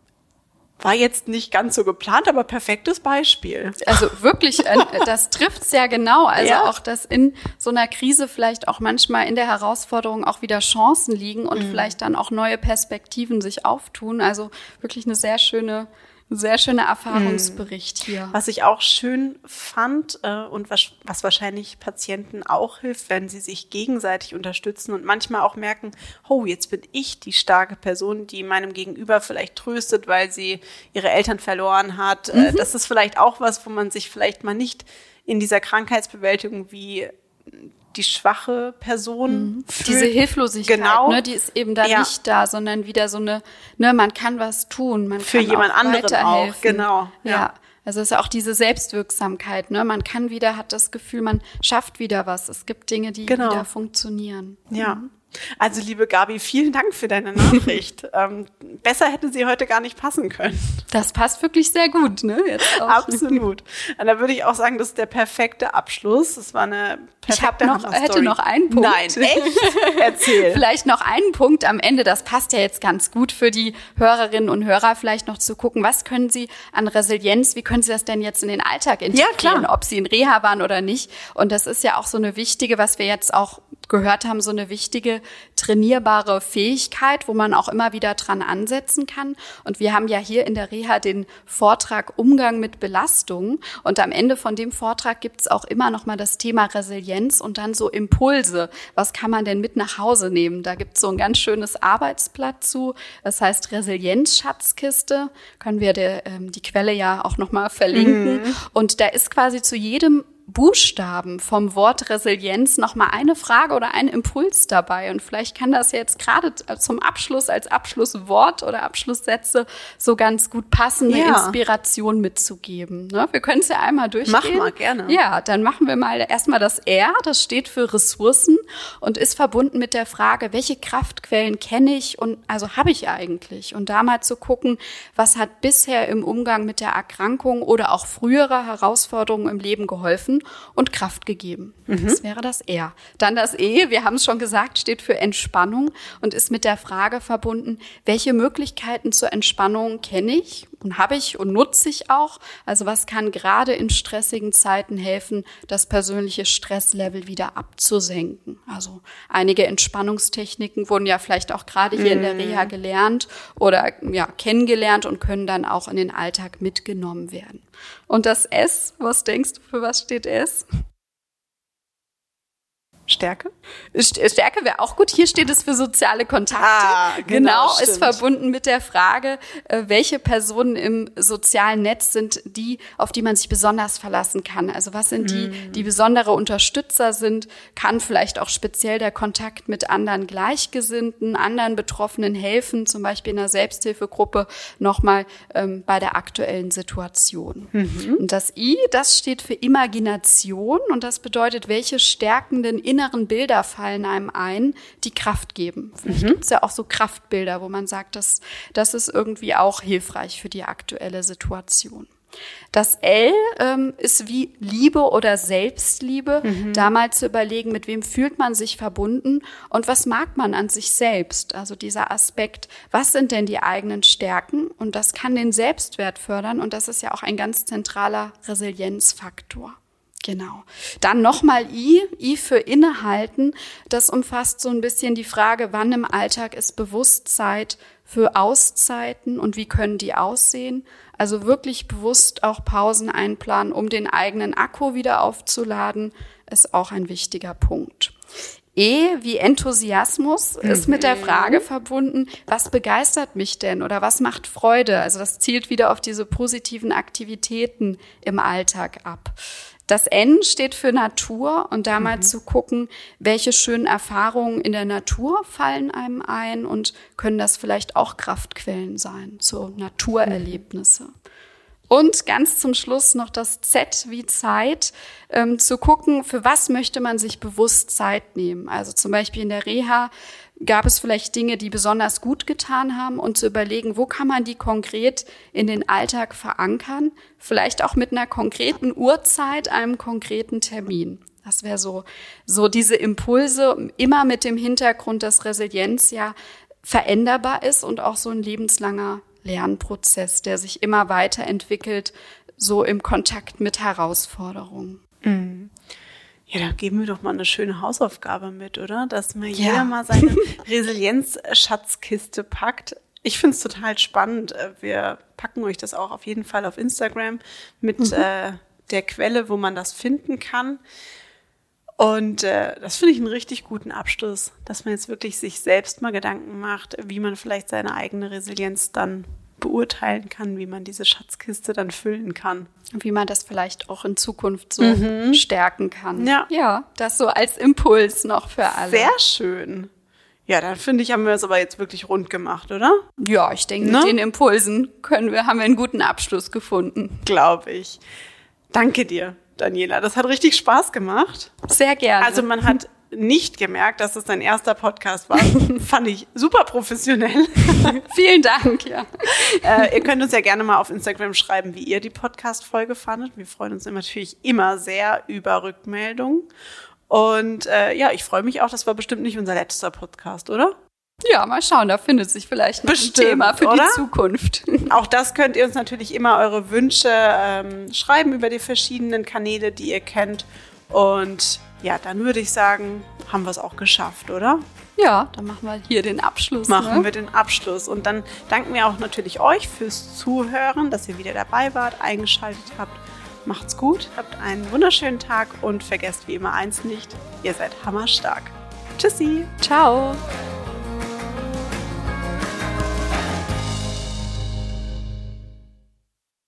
war jetzt nicht ganz so geplant, aber perfektes Beispiel.
Also wirklich, äh, das trifft's ja genau. Also ja. auch, dass in so einer Krise vielleicht auch manchmal in der Herausforderung auch wieder Chancen liegen und mhm. vielleicht dann auch neue Perspektiven sich auftun. Also wirklich eine sehr schöne Sehr schöner Erfahrungsbericht hier.
Was ich auch schön fand äh, und was, was wahrscheinlich Patienten auch hilft, wenn sie sich gegenseitig unterstützen und manchmal auch merken, oh, jetzt bin ich die starke Person, die meinem Gegenüber vielleicht tröstet, weil sie ihre Eltern verloren hat. Mhm. Äh, das ist vielleicht auch was, wo man sich vielleicht mal nicht in dieser Krankheitsbewältigung wie die schwache Person mhm. fühlt.
Diese Hilflosigkeit,
genau.
ne, die ist eben da ja. nicht da, sondern wieder so eine, ne, man kann was tun, man
für
kann
jemand
auch
anderen
weiterhelfen.
Auch, genau.
Ja. ja. Also es ist auch diese Selbstwirksamkeit, ne, man kann wieder, hat das Gefühl, man schafft wieder was. Es gibt Dinge, die genau. wieder funktionieren.
Ja.
Mhm.
Also liebe Gabi, vielen Dank für deine Nachricht. ähm, besser hätte sie heute gar nicht passen können.
Das passt wirklich sehr gut, ne? Jetzt auch.
Absolut. Und da würde ich auch sagen, das ist der perfekte Abschluss. Das war eine perfekte
Ich hab noch, hätte noch einen Punkt.
Nein, echt? Erzähl.
Vielleicht noch einen Punkt am Ende. Das passt ja jetzt ganz gut für die Hörerinnen und Hörer, vielleicht noch zu gucken, was können sie an Resilienz, wie können sie das denn jetzt in den Alltag integrieren,
ja, klar.
ob sie in Reha waren oder nicht. Und das ist ja auch so eine wichtige, was wir jetzt auch gehört haben, so eine wichtige trainierbare Fähigkeit, wo man auch immer wieder dran ansetzen kann. Und wir haben ja hier in der Reha den Vortrag Umgang mit Belastungen. Und am Ende von dem Vortrag gibt es auch immer noch mal das Thema Resilienz und dann so Impulse. Was kann man denn mit nach Hause nehmen? Da gibt es so ein ganz schönes Arbeitsblatt zu. Das heißt Resilienz-Schatzkiste. Können wir der, ähm, die Quelle ja auch noch mal verlinken. Mhm. Und da ist quasi zu jedem Buchstaben vom Wort Resilienz noch mal eine Frage oder ein Impuls dabei. Und vielleicht kann das jetzt gerade zum Abschluss als Abschlusswort oder Abschlusssätze so ganz gut passen, eine ja. Inspiration mitzugeben. Ne? Wir können es ja einmal durchgehen.
Machen wir, gerne.
Ja, dann machen wir mal erstmal das R. Das steht für Ressourcen und ist verbunden mit der Frage, welche Kraftquellen kenne ich und also habe ich eigentlich? Und da mal zu gucken, was hat bisher im Umgang mit der Erkrankung oder auch frühere Herausforderungen im Leben geholfen und Kraft gegeben. Mhm. Das wäre das R. Dann das E, wir haben es schon gesagt, steht für Entspannung und ist mit der Frage verbunden, welche Möglichkeiten zur Entspannung kenne ich und habe ich und nutze ich auch? Also was kann gerade in stressigen Zeiten helfen, das persönliche Stresslevel wieder abzusenken? Also einige Entspannungstechniken wurden ja vielleicht auch gerade hier mhm. in der Reha gelernt oder ja kennengelernt und können dann auch in den Alltag mitgenommen werden. Und das S, was denkst du, für was steht S?
Stärke?
Stärke wäre auch gut. Hier steht es für soziale Kontakte.
Ah, genau,
genau
stimmt.
Ist verbunden mit der Frage, welche Personen im sozialen Netz sind die, auf die man sich besonders verlassen kann. Also was sind die, mm. die besondere Unterstützer sind, kann vielleicht auch speziell der Kontakt mit anderen Gleichgesinnten, anderen Betroffenen helfen, zum Beispiel in einer Selbsthilfegruppe nochmal ähm, bei der aktuellen Situation. Mhm. Und das I, das steht für Imagination und das bedeutet, welche stärkenden inneren Bilder fallen einem ein, die Kraft geben. Vielleicht mhm. gibt es ja auch so Kraftbilder, wo man sagt, dass das ist irgendwie auch hilfreich für die aktuelle Situation. Das L ähm, ist wie Liebe oder Selbstliebe, mhm. da mal zu überlegen, mit wem fühlt man sich verbunden und was mag man an sich selbst. Also dieser Aspekt, was sind denn die eigenen Stärken? Und das kann den Selbstwert fördern und das ist ja auch ein ganz zentraler Resilienzfaktor. Genau. Dann nochmal I, I für Innehalten. Das umfasst so ein bisschen die Frage, wann im Alltag ist Bewusstsein für Auszeiten und wie können die aussehen? Also wirklich bewusst auch Pausen einplanen, um den eigenen Akku wieder aufzuladen, ist auch ein wichtiger Punkt. E wie Enthusiasmus ist mit der Frage verbunden, was begeistert mich denn oder was macht Freude? Also das zielt wieder auf diese positiven Aktivitäten im Alltag ab. Das N steht für Natur und da mal mhm. zu gucken, welche schönen Erfahrungen in der Natur fallen einem ein und können das vielleicht auch Kraftquellen sein, so Naturerlebnisse. Mhm. Und ganz zum Schluss noch das Z wie Zeit, ähm, zu gucken, für was möchte man sich bewusst Zeit nehmen. Also zum Beispiel in der Reha gab es vielleicht Dinge, die besonders gut getan haben und zu überlegen, wo kann man die konkret in den Alltag verankern, vielleicht auch mit einer konkreten Uhrzeit, einem konkreten Termin. Das wäre so, so diese Impulse, immer mit dem Hintergrund, dass Resilienz ja veränderbar ist und auch so ein lebenslanger Lernprozess, der sich immer weiterentwickelt, so im Kontakt mit Herausforderungen.
Mhm. Ja, da geben wir doch mal eine schöne Hausaufgabe mit, oder? Dass mal ja. jeder mal seine Resilienz-Schatzkiste packt. Ich finde es total spannend. Wir packen euch das auch auf jeden Fall auf Instagram mit mhm. äh, der Quelle, wo man das finden kann. Und äh, das finde ich einen richtig guten Abschluss, dass man jetzt wirklich sich selbst mal Gedanken macht, wie man vielleicht seine eigene Resilienz dann beurteilen kann, wie man diese Schatzkiste dann füllen kann.
Und wie man das vielleicht auch in Zukunft so mhm. stärken kann.
Ja.
ja, das so als Impuls noch für alle.
Sehr schön. Ja, dann finde ich, haben wir es aber jetzt wirklich rund gemacht, oder?
Ja, ich denke, ne? Mit den Impulsen können wir, haben wir einen guten Abschluss gefunden.
Glaube ich. Danke dir, Daniela. Das hat richtig Spaß gemacht.
Sehr gerne.
Also man hat nicht gemerkt, dass es dein erster Podcast war. Fand ich super professionell.
Vielen Dank, ja.
Äh, ihr könnt uns ja gerne mal auf Instagram schreiben, wie ihr die Podcast-Folge fandet. Wir freuen uns natürlich immer sehr über Rückmeldungen. Und äh, ja, ich freue mich auch, das war bestimmt nicht unser letzter Podcast, oder?
Ja, mal schauen, da findet sich vielleicht noch
Bestimmt,
ein Thema für
oder?
die Zukunft.
Auch das könnt ihr uns natürlich immer eure Wünsche ähm, schreiben über die verschiedenen Kanäle, die ihr kennt. Und ja, dann würde ich sagen, haben wir es auch geschafft, oder?
Ja, dann machen wir hier den Abschluss.
Machen
ne?
wir den Abschluss. Und dann danken wir auch natürlich euch fürs Zuhören, dass ihr wieder dabei wart, eingeschaltet habt. Macht's gut, habt einen wunderschönen Tag und vergesst wie immer eins nicht, ihr seid hammerstark. Tschüssi.
Ciao.